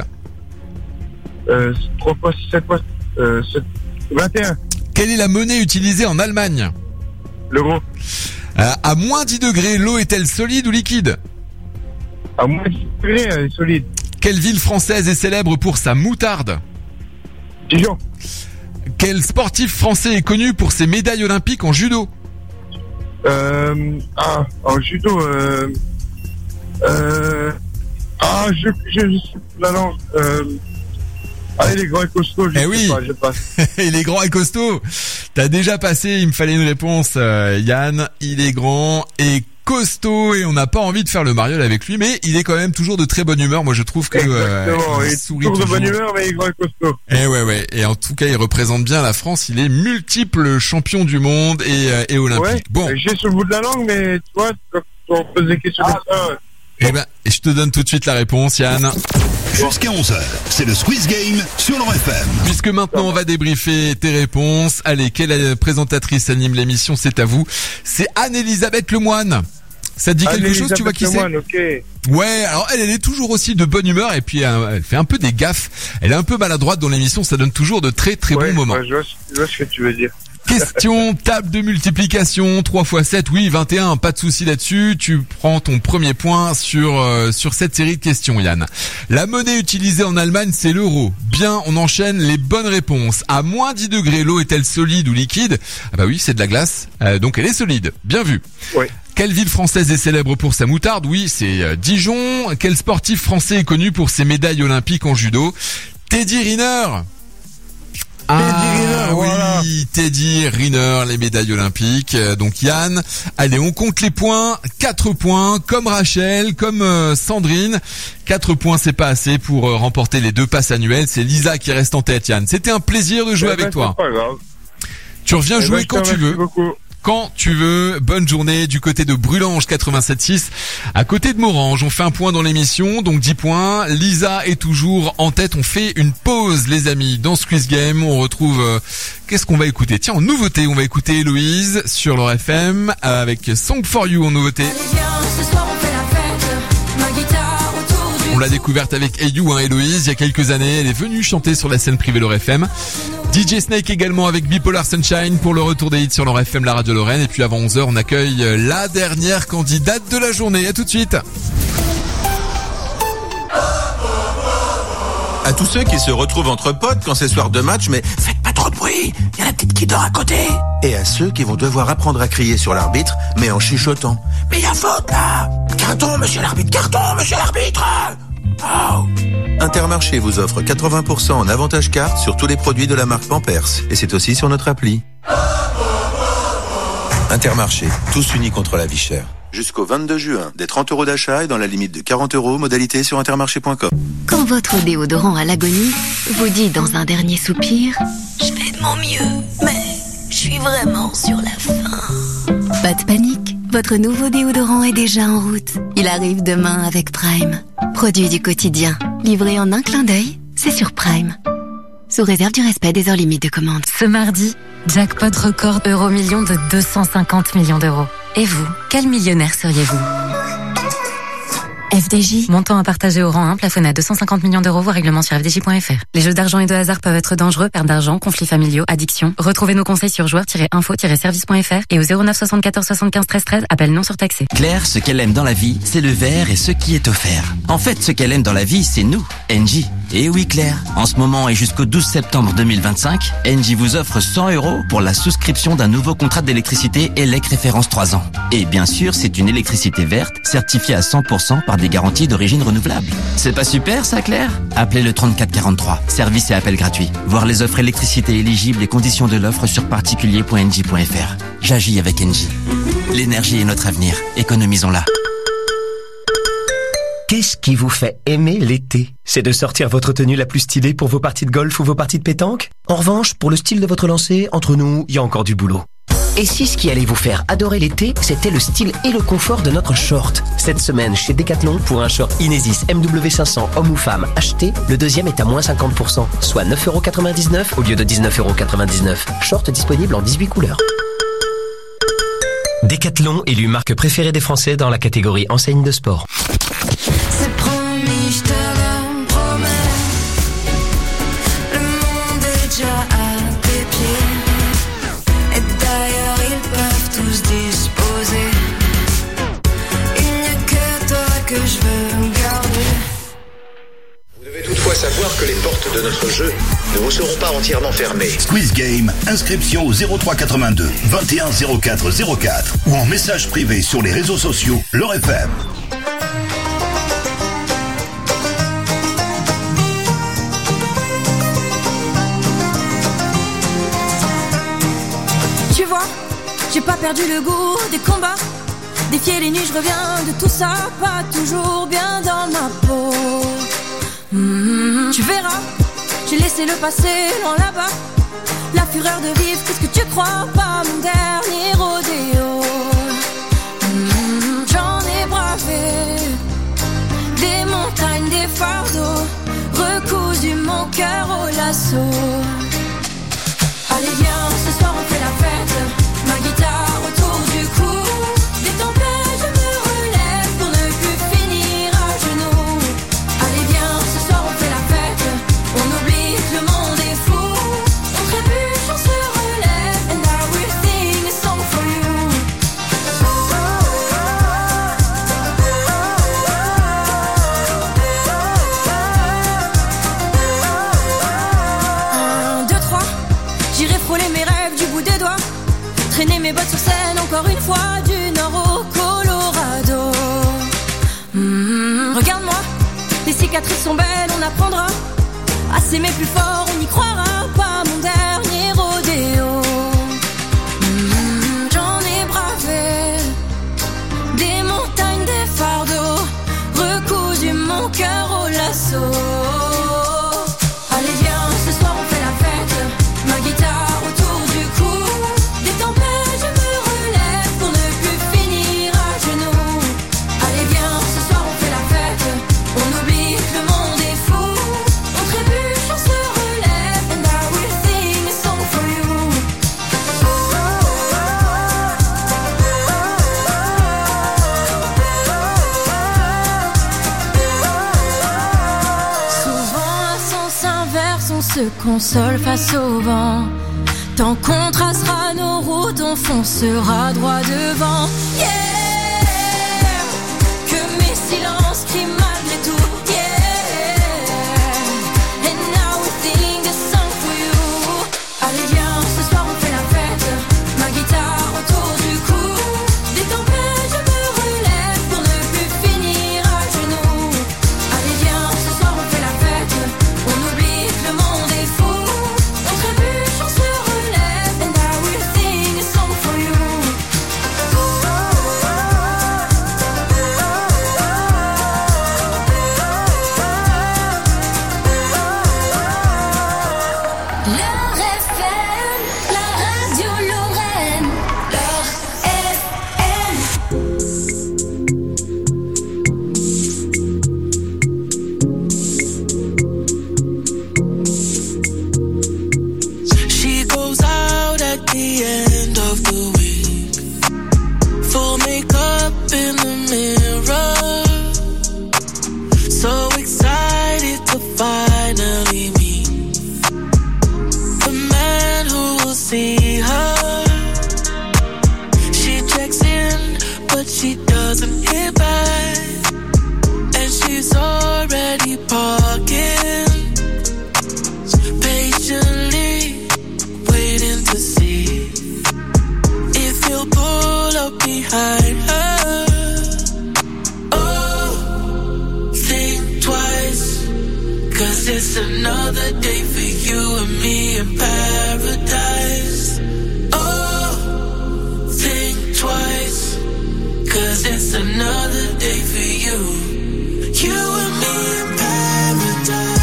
3 x 7 21. Quelle est la monnaie utilisée en Allemagne? L'euro. À moins 10 degrés, l'eau est-elle solide ou liquide? À moins 10 degrés, elle est solide. Quelle ville française est célèbre pour sa moutarde? Dijon. Quel sportif français est connu pour ses médailles olympiques en judo? En judo, je sais la langue. Il est grand et costaud, je passe. Il est grand et costaud. T'as déjà passé, il me fallait une réponse, Yann. Il est grand et costaud et on n'a pas envie de faire le mariole avec lui, mais il est quand même toujours de très bonne humeur. Moi, je trouve que il sourit toujours de bonne humeur, mais il est grand et costaud. Ouais. Et en tout cas, il représente bien la France. Il est multiple champion du monde et olympique. Ouais, bon, j'ai sur le bout de la langue, mais tu vois, quand on pose des questions comme ça. Et je te donne tout de suite la réponse, Yann. Jusqu'à 11h, c'est le Squeeze Game sur leur FM. Puisque maintenant on va débriefer tes réponses. Allez, quelle présentatrice anime l'émission? C'est à vous. C'est Anne-Elisabeth Lemoine. Ça te dit quelque chose? Tu vois qui c'est? Okay. Ouais, alors elle est toujours aussi de bonne humeur et puis elle fait un peu des gaffes. Elle est un peu maladroite dans l'émission, ça donne toujours de très bons moments. Ouais, je vois ce que tu veux dire. Question, table de multiplication, 3 x 7, oui, 21, pas de souci là-dessus. Tu prends ton premier point sur cette série de questions, Yann. La monnaie utilisée en Allemagne, c'est l'euro. Bien, on enchaîne les bonnes réponses. À moins 10 degrés, l'eau est-elle solide ou liquide? Ah bah oui, c'est de la glace, donc elle est solide. Bien vu. Oui. Quelle ville française est célèbre pour sa moutarde? Oui, c'est Dijon. Quel sportif français est connu pour ses médailles olympiques en judo? Teddy Riner. Oui, Teddy Riner, les médailles olympiques. Donc Yann, allez, on compte les points. 4 points, comme Rachel, comme Sandrine. 4 points, c'est pas assez pour remporter les 2 passes annuelles. C'est Lisa qui reste en tête, Yann. C'était un plaisir de jouer avec toi. C'est pas grave. Tu reviens jouer quand tu veux. Beaucoup. Quand tu veux, bonne journée du côté de Brulange 87.6, à côté de Morange. On fait un point dans l'émission, donc 10 points. Lisa est toujours en tête. On fait une pause, les amis, dans Squeeze Game. On retrouve, qu'est-ce qu'on va écouter? Tiens, en nouveauté, on va écouter Héloïse sur leur FM avec Song for You en nouveauté. On l'a découverte avec Ayu, Héloïse, il y a quelques années. Elle est venue chanter sur la scène privée leur FM. DJ Snake également avec Bipolar Sunshine pour le retour des hits sur leur FM, la radio Lorraine. Et puis avant 11h, on accueille la dernière candidate de la journée. À tout de suite. À tous ceux qui se retrouvent entre potes quand c'est soir de match, mais faites pas trop de bruit. bruit, il y a la petite qui dort à côté. Et à ceux qui vont devoir apprendre à crier sur l'arbitre, mais en chuchotant. Mais il y a faute là. Carton, monsieur l'arbitre, carton, monsieur l'arbitre. Oh. Intermarché vous offre 80% en avantage carte sur tous les produits de la marque Pampers. Et c'est aussi sur notre appli. Intermarché, tous unis contre la vie chère. Jusqu'au 22 juin, des 30 € d'achat et dans la limite de 40 €, modalité sur intermarché.com. Quand votre déodorant à l'agonie vous dit dans un dernier soupir « Je fais de mon mieux, mais je suis vraiment sur la fin ». Pas de panique, votre nouveau déodorant est déjà en route. Il arrive demain avec Prime. Produit du quotidien, livré en un clin d'œil, c'est sur Prime. Sous réserve du respect des heures limites de commande. Ce mardi, jackpot record euro-million de 250 millions d'euros. Et vous, quel millionnaire seriez-vous ? FDJ, montant à partager au rang 1, plafonné à 250 millions d'euros, voire règlement sur fdj.fr. Les jeux d'argent et de hasard peuvent être dangereux, perte d'argent, conflits familiaux, addiction. Retrouvez nos conseils sur joueurs-info-service.fr et au 09 74 75 13 13, appel non surtaxé. Claire, ce qu'elle aime dans la vie, c'est le verre et ce qui est offert. En fait, ce qu'elle aime dans la vie, c'est nous, Engie. Et oui Claire, en ce moment et jusqu'au 12 septembre 2025, Engie vous offre 100 € pour la souscription d'un nouveau contrat d'électricité ELEC référence 3 ans. Et bien sûr, c'est une électricité verte, certifiée à 100% par des garanties d'origine renouvelable. C'est pas super ça Claire ? Appelez le 3443, service et appel gratuit. Voir les offres électricité éligibles et conditions de l'offre sur particulier.engie.fr. J'agis avec Engie. L'énergie est notre avenir, économisons-la. Qu'est-ce qui vous fait aimer l'été ? C'est de sortir votre tenue la plus stylée pour vos parties de golf ou vos parties de pétanque ? En revanche, pour le style de votre lancer, entre nous, il y a encore du boulot. Et si ce qui allait vous faire adorer l'été, c'était le style et le confort de notre short. Cette semaine, chez Decathlon, pour un short Inesis MW500 homme ou femme acheté, le deuxième est à moins 50%, soit 9,99 € au lieu de 19,99 €. Short disponible en 18 couleurs. Decathlon, élu marque préférée des Français dans la catégorie enseigne de sport. C'est promis, je te le promets. Le monde est déjà à tes pieds. Et d'ailleurs, ils peuvent tous disposer. Il n'y a que toi que je veux garder. Vous devez toutefois savoir que les portes de notre jeu ne vous seront pas entièrement fermées. Squeeze Game, inscription au 03 82 21 04 04 ou en message privé sur les réseaux sociaux L'Heure FM. Tu vois, j'ai pas perdu le goût des combats. Défier les nuits, je reviens de tout ça, pas toujours bien dans ma peau. Tu verras, j'ai laissé le passé loin là-bas. La fureur de vivre, qu'est-ce que tu crois, pas mon dernier rodéo. J'en ai bravé des montagnes, des fardeaux, recousu mon cœur au lasso. Allez viens, ce soir on fait la fête, ma guitare autour du cou. Des tempêtes, je me relève pour ne plus finir à genoux. Allez viens, ce soir on fait la fête, on oublie que le monde est fou. On trébuche, on se relève, and I will sing a song for you. 1, 2, 3, j'irai frôler mes rêves du bout des doigts. Traîner mes bottes sur scène encore une fois, du nord au Colorado. Regarde-moi, les cicatrices sont belles, on apprendra à s'aimer plus fort, on y croira, pas mon dernier rodéo. J'en ai bravé des montagnes, des fardeaux, recousu mon cœur au lasso. Allez viens, ce soir on fait la fête, ma guitare autour du cou. Des tempêtes, je me relève pour ne plus finir à genoux. Allez viens, ce soir on fait la fête, on oublie que le monde est fou. On trébuche, on se relève, and I will sing a song for you. Souvent à sens inverse, on se console face au vent. Tant qu'on tracera nos routes, on foncera droit devant. Yeah, que mes silences crient malgré tout. Yeah, and now we sing a song for you. Allez viens. 'Cause it's another day for you and me in paradise. Oh, think twice. 'Cause it's another day for you. You and me in paradise.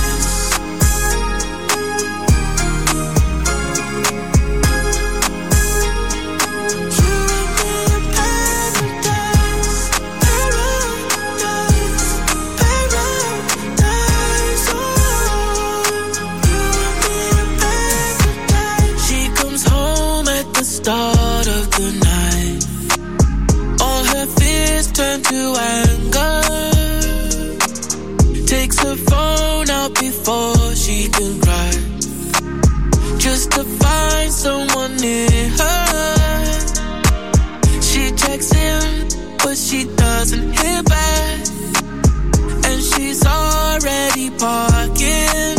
Start of the night, all her fears turn to anger. Takes her phone out before she can cry, just to find someone near her. She texts him, but she doesn't hear back, and she's already parking,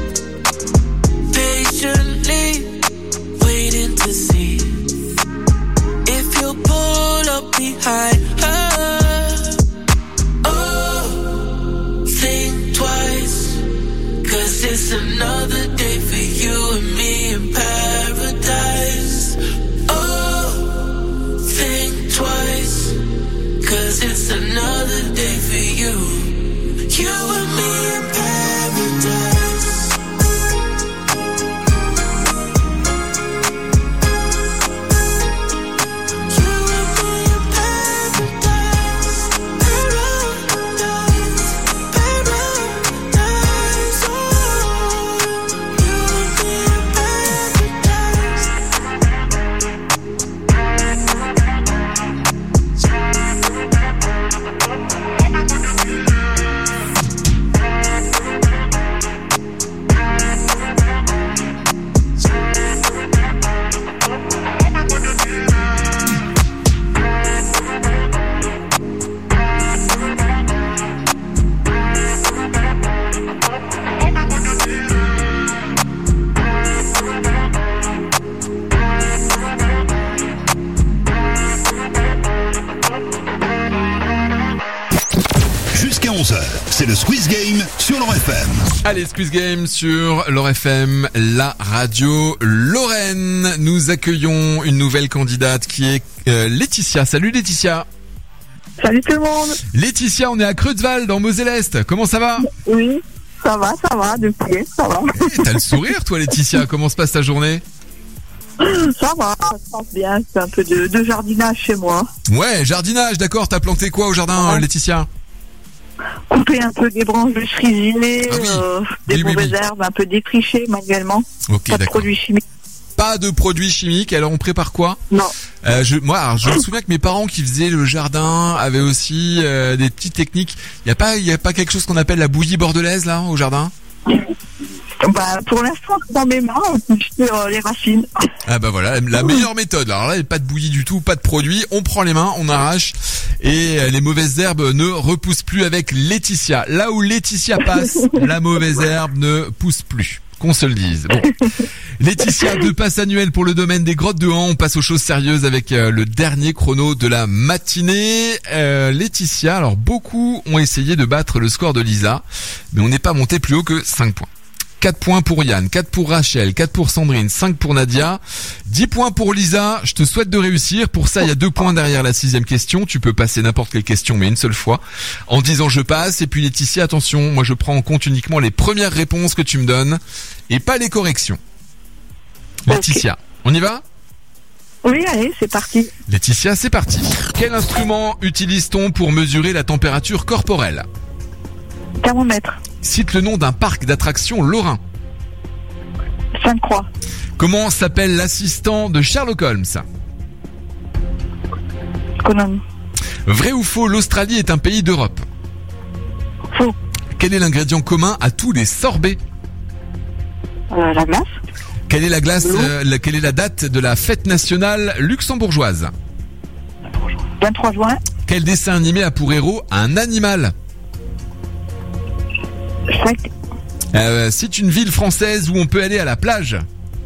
patiently waiting to see if you'll pull up behind her. Oh, think twice, 'cause it's another day for you and me in paradise. Oh, think twice, 'cause it's another day for you. You and me in paradise. C'est le Squeeze Game sur l'Or FM. Allez, Squeeze Game sur l'Or FM, la radio Lorraine. Nous accueillons une nouvelle candidate qui est Laetitia. Salut Laetitia. Salut tout le monde. Laetitia, on est à Creusval dans Moselle-Est. Comment ça va? Oui, ça va, depuis, ça va. Hey, t'as le sourire toi Laetitia, comment se passe ta journée? Ça va, ça se passe bien, c'est un peu de jardinage chez moi. Ouais, jardinage, d'accord. T'as planté quoi au jardin, Laetitia? Couper un peu des branches de cerisier, des mauvaises herbes, un peu défricher manuellement. Okay, pas de produits chimiques. Pas de produits chimiques. Alors on prépare quoi? Non. Je me souviens que mes parents qui faisaient le jardin avaient aussi des petites techniques. Il y a pas quelque chose qu'on appelle la bouillie bordelaise là au jardin? Bah pour l'instant dans mes mains sur les racines. Ah bah voilà, la meilleure méthode. Alors là, pas de bouillie du tout, pas de produit. On prend les mains, on arrache et les mauvaises herbes ne repoussent plus avec Laetitia. Là où Laetitia passe, la mauvaise herbe ne pousse plus. Qu'on se le dise. Bon. Laetitia, 2 passes annuelles pour le domaine des grottes de Han. On passe aux choses sérieuses avec le dernier chrono de la matinée. Laetitia, alors beaucoup ont essayé de battre le score de Lisa, mais on n'est pas monté plus haut que 5 points. 4 points pour Yann, 4 pour Rachel, 4 pour Sandrine, 5 pour Nadia, 10 points pour Lisa. Je te souhaite de réussir. Pour ça, il y a 2 points derrière la 6e question. Tu peux passer n'importe quelle question, mais une seule fois, en disant je passe. Et puis Laetitia, attention, moi je prends en compte uniquement les premières réponses que tu me donnes et pas les corrections. Laetitia, on y va? Oui, allez, c'est parti. Laetitia, c'est parti. Quel instrument utilise-t-on pour mesurer la température corporelle? Thermomètre. Cite le nom d'un parc d'attractions lorrain. Sainte-Croix. Comment s'appelle l'assistant de Sherlock Holmes? Conan. Vrai ou faux, l'Australie est un pays d'Europe? Faux. Quel est l'ingrédient commun à tous les sorbets? La glace. Quelle est quelle est la date de la fête nationale luxembourgeoise? 23 juin. Quel dessin animé a pour héros un animal? Cite une ville française où on peut aller à la plage.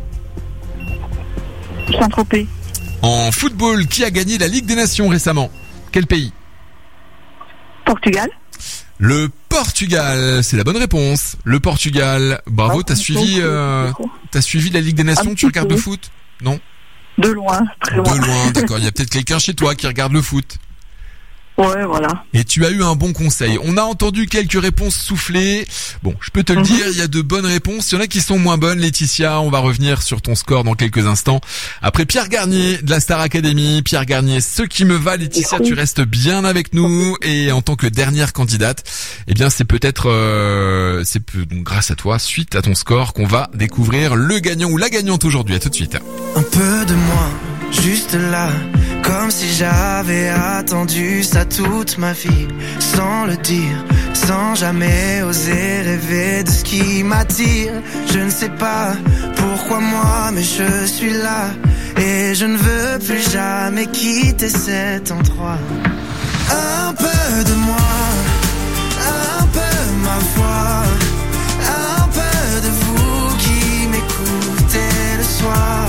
Saint-Tropez. En football, qui a gagné la Ligue des Nations récemment? Quel pays? Portugal. Le Portugal, c'est la bonne réponse. Le Portugal, bravo, t'as suivi la Ligue des Nations, tu regardes le foot? Non? De loin, très loin. De loin, d'accord. Il y a peut-être quelqu'un chez toi qui regarde le foot. Ouais, voilà. Et tu as eu un bon conseil. On a entendu quelques réponses soufflées. Bon, je peux te le dire, il y a de bonnes réponses. Il y en a qui sont moins bonnes. Laetitia, on va revenir sur ton score dans quelques instants. Après Pierre Garnier de la Star Academy. Pierre Garnier, ce qui me va. Laetitia, tu restes bien avec nous. Et en tant que dernière candidate, eh bien, c'est peut-être, donc grâce à toi, suite à ton score, qu'on va découvrir le gagnant ou la gagnante aujourd'hui. À tout de suite. Un peu de moi, juste là, comme si j'avais attendu ça toute ma vie, sans le dire, sans jamais oser rêver de ce qui m'attire. Je ne sais pas pourquoi moi, mais je suis là, et je ne veux plus jamais quitter cet endroit. Un peu de moi, un peu ma foi, un peu de vous qui m'écoutez le soir.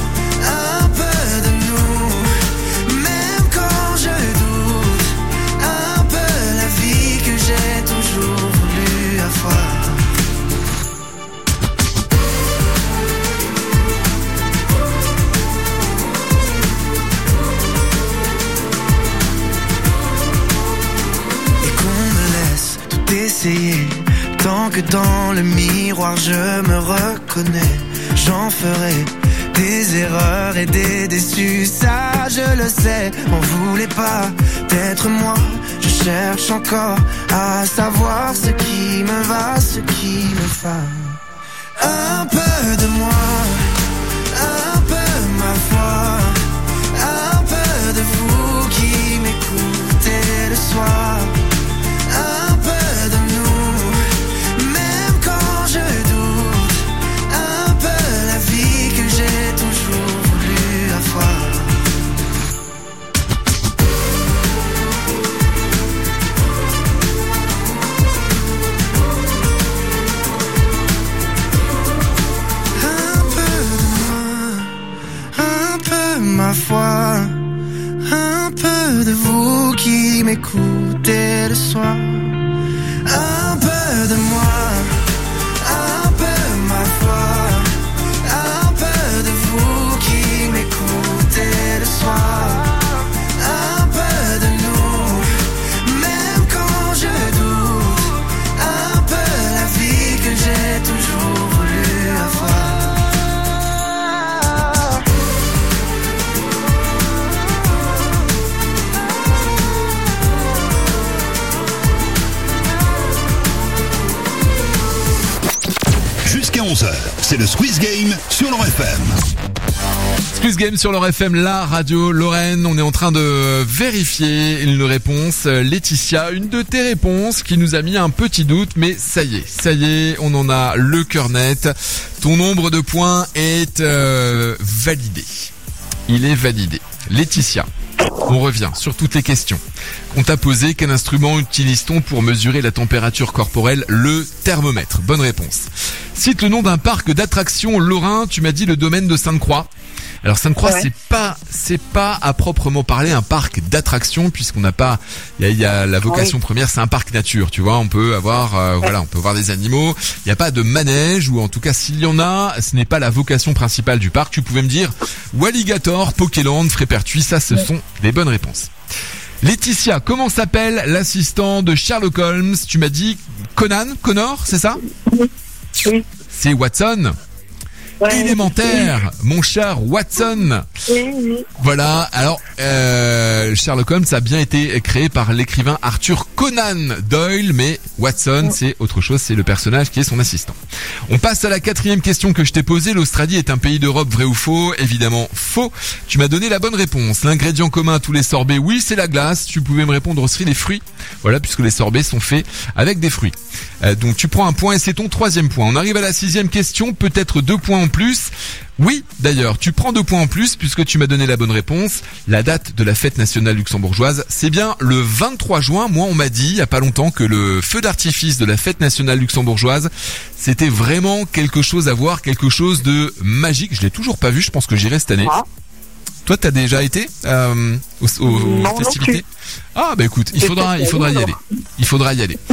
Tant que dans le miroir je me reconnais, j'en ferai des erreurs et des déçus, ça je le sais. On voulait pas d'être moi, je cherche encore à savoir ce qui me va, ce qui me va. Un peu de moi, un peu ma foi, un peu de vous qui m'écoutez le soir. Ma foi, un peu de vous qui m'écoutez le soir, un peu de moi, un peu ma foi, un peu de vous qui m'écoutez le soir, un peu de nous, même quand je doute, un peu la vie que j'ai toujours voulu avoir. Jusqu'à 11h, c'est le Squeeze Game sur l'Or FM. Squeeze Game sur l'Or FM, la radio Lorraine. On est en train de vérifier une réponse. Laetitia, une de tes réponses qui nous a mis un petit doute, mais ça y est, on en a le cœur net. Ton nombre de points est validé. Il est validé. Laetitia, on revient sur toutes les questions qu'on t'a posées. Quel instrument utilise-t-on pour mesurer la température corporelle? Le thermomètre. Bonne réponse. Cite le nom d'un parc d'attractions lorrain. Tu m'as dit le domaine de Sainte-Croix. Alors Sainte-Croix, ouais. c'est pas à proprement parler un parc d'attractions, puisqu'on n'a pas, il y a la vocation première, c'est un parc nature, tu vois. On peut avoir, on peut voir des animaux. Il n'y a pas de manège, ou en tout cas s'il y en a, ce n'est pas la vocation principale du parc. Tu pouvais me dire Walligator, Pokéland, Frépertuis, ça, ce sont des bonnes réponses. Laetitia, comment s'appelle l'assistant de Sherlock Holmes? Tu m'as dit Connor, c'est ça? Oui. C'est Watson. Ouais, élémentaire, mon cher Watson. Oui. Voilà. Alors, Sherlock Holmes a bien été créé par l'écrivain Arthur Conan Doyle, mais Watson, c'est autre chose. C'est le personnage qui est son assistant. On passe à la 4e question que je t'ai posée. L'Australie est un pays d'Europe, vrai ou faux? Évidemment, faux. Tu m'as donné la bonne réponse. L'ingrédient commun à tous les sorbets, oui, c'est la glace. Tu pouvais me répondre aussi les fruits. Voilà, puisque les sorbets sont faits avec des fruits. Donc tu prends un point et c'est ton 3e point. On arrive à la 6e question, peut-être 2 points en plus. Oui, d'ailleurs, tu prends 2 points en plus puisque tu m'as donné la bonne réponse. La date de la fête nationale luxembourgeoise, c'est bien le 23 juin. Moi, on m'a dit il y a pas longtemps que le feu d'artifice de la fête nationale luxembourgeoise, c'était vraiment quelque chose à voir, quelque chose de magique. Je l'ai toujours pas vu, je pense que j'irai cette année. Toi, t'as déjà été aux festivités? Ah, bah écoute, il faudra y aller. Il faudra y aller.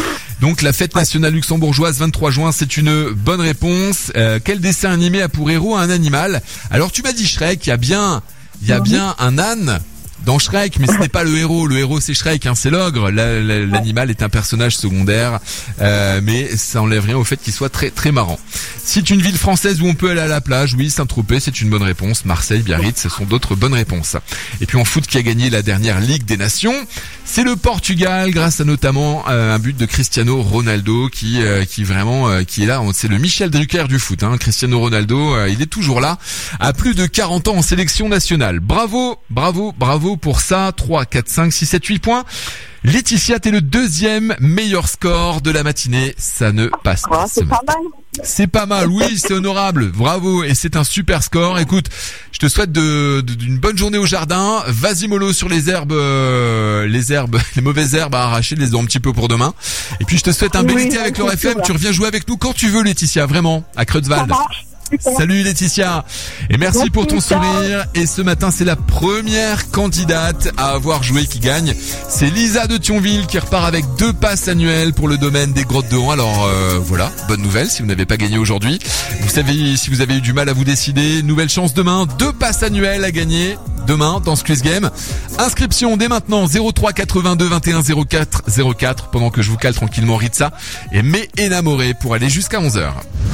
Donc la fête nationale luxembourgeoise 23 juin, c'est une bonne réponse. Quel dessin animé a pour héros un animal? Alors tu m'as dit Shrek, il y a bien un âne dans Shrek, mais ce n'est pas le héros. Le héros c'est Shrek, c'est l'ogre. L'animal est un personnage secondaire, mais ça enlève rien au fait qu'il soit très très marrant. C'est une ville française où on peut aller à la plage. Oui, Saint-Tropez, c'est une bonne réponse. Marseille, Biarritz, ce sont d'autres bonnes réponses. Et puis en foot, qui a gagné la dernière Ligue des Nations? C'est le Portugal, grâce à notamment un but de Cristiano Ronaldo, qui est là. C'est le Michel Drucker du foot. Cristiano Ronaldo, il est toujours là, à plus de 40 ans en sélection nationale. Bravo pour ça. 3, 4, 5, 6, 7, 8 points. Laetitia, t'es le deuxième meilleur score de la matinée. Ça ne passe pas. C'est pas mal. C'est pas mal, oui, c'est honorable. Bravo, et c'est un super score. Écoute, je te souhaite d'une bonne journée au jardin. Vas-y mollo sur les mauvaises herbes à arracher, les un petit peu pour demain. Et puis je te souhaite un bel été avec le FM. Tu reviens jouer avec nous quand tu veux, Laetitia, vraiment, à Creutzwald. Salut Laetitia, et merci pour ton sourire. Et ce matin, c'est la première candidate à avoir joué qui gagne. C'est Lisa de Thionville qui repart avec 2 passes annuelles pour le domaine des Grottes de Han. Alors voilà, bonne nouvelle si vous n'avez pas gagné aujourd'hui. Vous savez, si vous avez eu du mal à vous décider, nouvelle chance demain, 2 passes annuelles à gagner demain dans ce quiz game. Inscription dès maintenant 03 82 21 04 04 pendant que je vous cale tranquillement Ritza et Mes Enamorés pour aller jusqu'à 11h.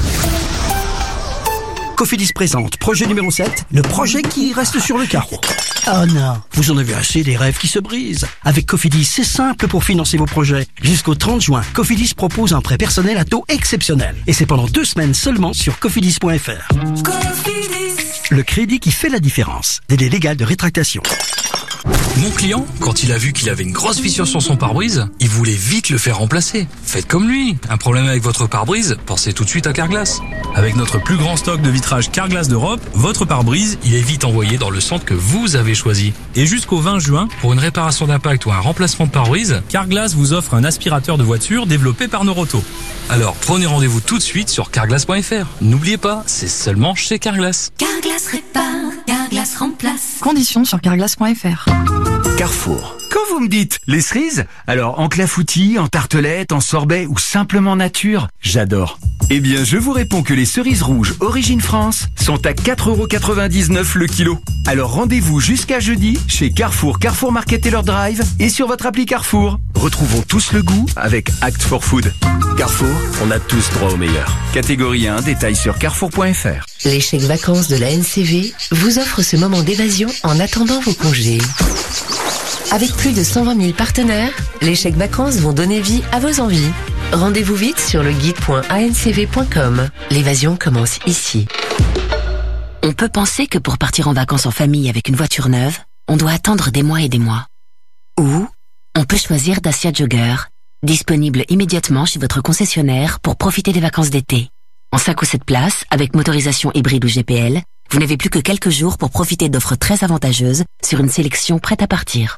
Cofidis présente projet numéro 7, le projet qui reste sur le carreau. Oh non, vous en avez assez des rêves qui se brisent. Avec Cofidis, c'est simple pour financer vos projets. Jusqu'au 30 juin, Cofidis propose un prêt personnel à taux exceptionnel. Et c'est pendant 2 semaines seulement sur cofidis.fr. Cofidis. Le crédit qui fait la différence. Délai légal de rétractation. Mon client, quand il a vu qu'il avait une grosse fissure sur son pare-brise, il voulait vite le faire remplacer. Faites comme lui. Un problème avec votre pare-brise, pensez tout de suite à Carglass. Avec notre plus grand stock de vitrage Carglass d'Europe, votre pare-brise, il est vite envoyé dans le centre que vous avez choisi. Et jusqu'au 20 juin, pour une réparation d'impact ou un remplacement de pare-brise, Carglass vous offre un aspirateur de voiture développé par Noroto. Alors prenez rendez-vous tout de suite sur carglass.fr. N'oubliez pas, c'est seulement chez Carglass. Carglass répare, Carglass remplace. Conditions sur carglass.fr. Carrefour. Quand vous me dites les cerises, alors en clafoutis, en tartelette, en sorbet ou simplement nature, j'adore. Eh bien, je vous réponds que les cerises rouges Origine France sont à 4,99€ le kilo. Alors rendez-vous jusqu'à jeudi chez Carrefour, Carrefour Market Taylor Drive et sur votre appli Carrefour. Retrouvons tous le goût avec Act for Food. Carrefour, on a tous droit au meilleur. Catégorie 1, détails sur carrefour.fr. Les chèques vacances de la NCV vous offrent ce moment d'évasion en attendant vos congés. Avec plus de 120 000 partenaires, les chèques vacances vont donner vie à vos envies. Rendez-vous vite sur le guide.ancv.com. L'évasion commence ici. On peut penser que pour partir en vacances en famille avec une voiture neuve, on doit attendre des mois et des mois. Ou on peut choisir Dacia Jogger, disponible immédiatement chez votre concessionnaire pour profiter des vacances d'été. En 5 ou 7 places, avec motorisation hybride ou GPL, vous n'avez plus que quelques jours pour profiter d'offres très avantageuses sur une sélection prête à partir.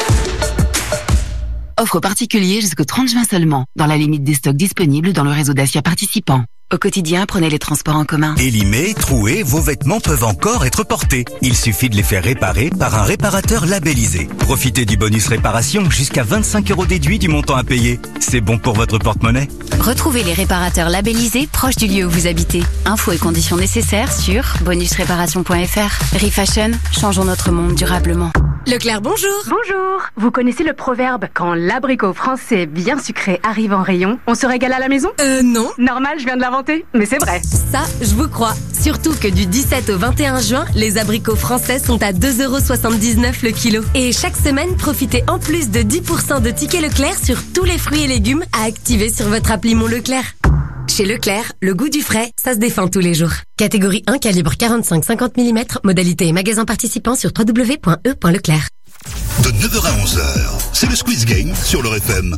Offre particulier jusqu'au 30 juin seulement, dans la limite des stocks disponibles dans le réseau Dacia participant. Au quotidien, prenez les transports en commun. Élimés, troués, vos vêtements peuvent encore être portés. Il suffit de les faire réparer par un réparateur labellisé. Profitez du bonus réparation, jusqu'à 25€ déduit du montant à payer. C'est bon pour votre porte-monnaie. Retrouvez les réparateurs labellisés proches du lieu où vous habitez. Infos et conditions nécessaires sur bonusréparation.fr. Refashion, changeons notre monde durablement. Leclerc, bonjour. Bonjour. Vous connaissez le proverbe « Quand l'abricot français bien sucré arrive en rayon, on se régale à la maison » Non. Normal, je viens de l'inventer, mais c'est vrai. Ça, je vous crois. Surtout que du 17 au 21 juin, les abricots français sont à 2,79€ le kilo. Et chaque semaine, profitez en plus de 10% de tickets Leclerc sur tous les fruits et légumes à activer sur votre appli Mon Leclerc. Chez Leclerc, le goût du frais, ça se défend tous les jours. Catégorie 1, calibre 45-50 mm, modalité et magasin participant sur www.e.leclerc. De 9h à 11h, c'est le Squeeze Game sur le FM.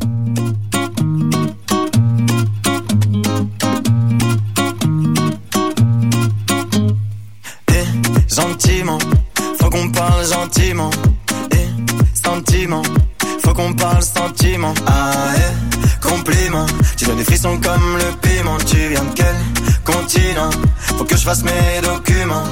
Gentiment, faut qu'on parle gentiment. Sentiment, faut qu'on parle sentiment. Ah, compliment, tu donnes des frissons comme le piment. Tu viens de quel continent? Faut que je fasse mes documents.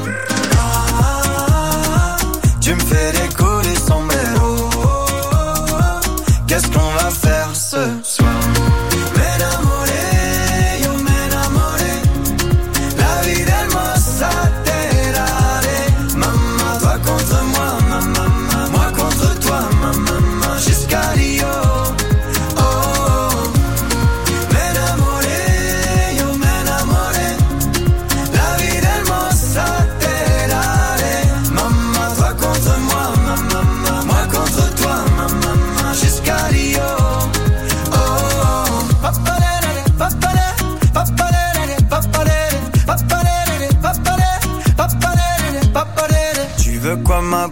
Tu me fais des coups du sombrero. Qu'est-ce qu'on va faire ce soir?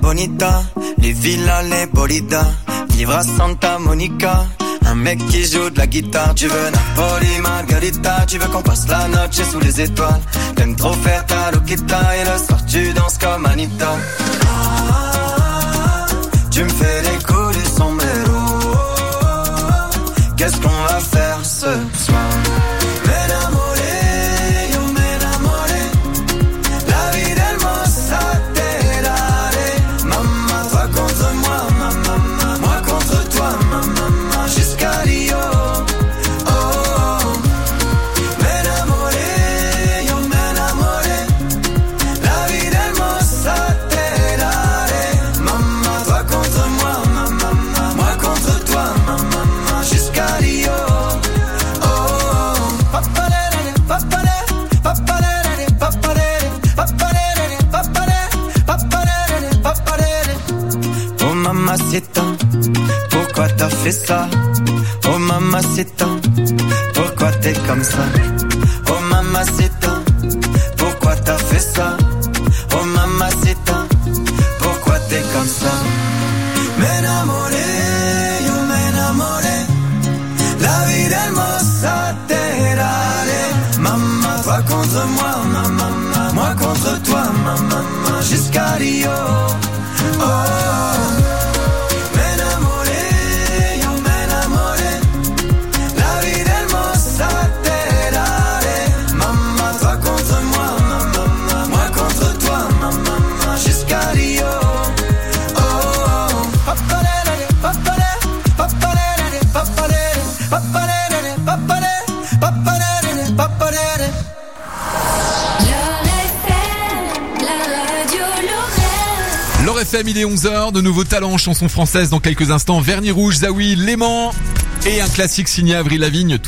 bonita, les villas, les bolidas, vivre à Santa Monica. Un mec qui joue de la guitare, tu veux Napoli, Margarita, tu veux qu'on passe la noche sous les étoiles. T'aimes trop faire ta loquita et le soir tu danses comme Anita. Tu me fais les coups du sombrero. Qu'est-ce qu'on va faire ce soir? Mamacita, pourquoi t'as fait ça? Oh mamacita, pourquoi t'es comme ça? Oh mamacita, pourquoi t'as fait ça? Oh mamacita, pourquoi t'es comme ça? M'enamoré, yo m'enamoré, la vida hermosa te daré. Maman, toi contre moi, maman, moi contre toi, maman, jusqu'à Rio. Oh. FM, il est 11h, de nouveaux talents, chansons françaises dans quelques instants, Vernis Rouge, Zawi, Léman et un classique signé Avril Lavigne.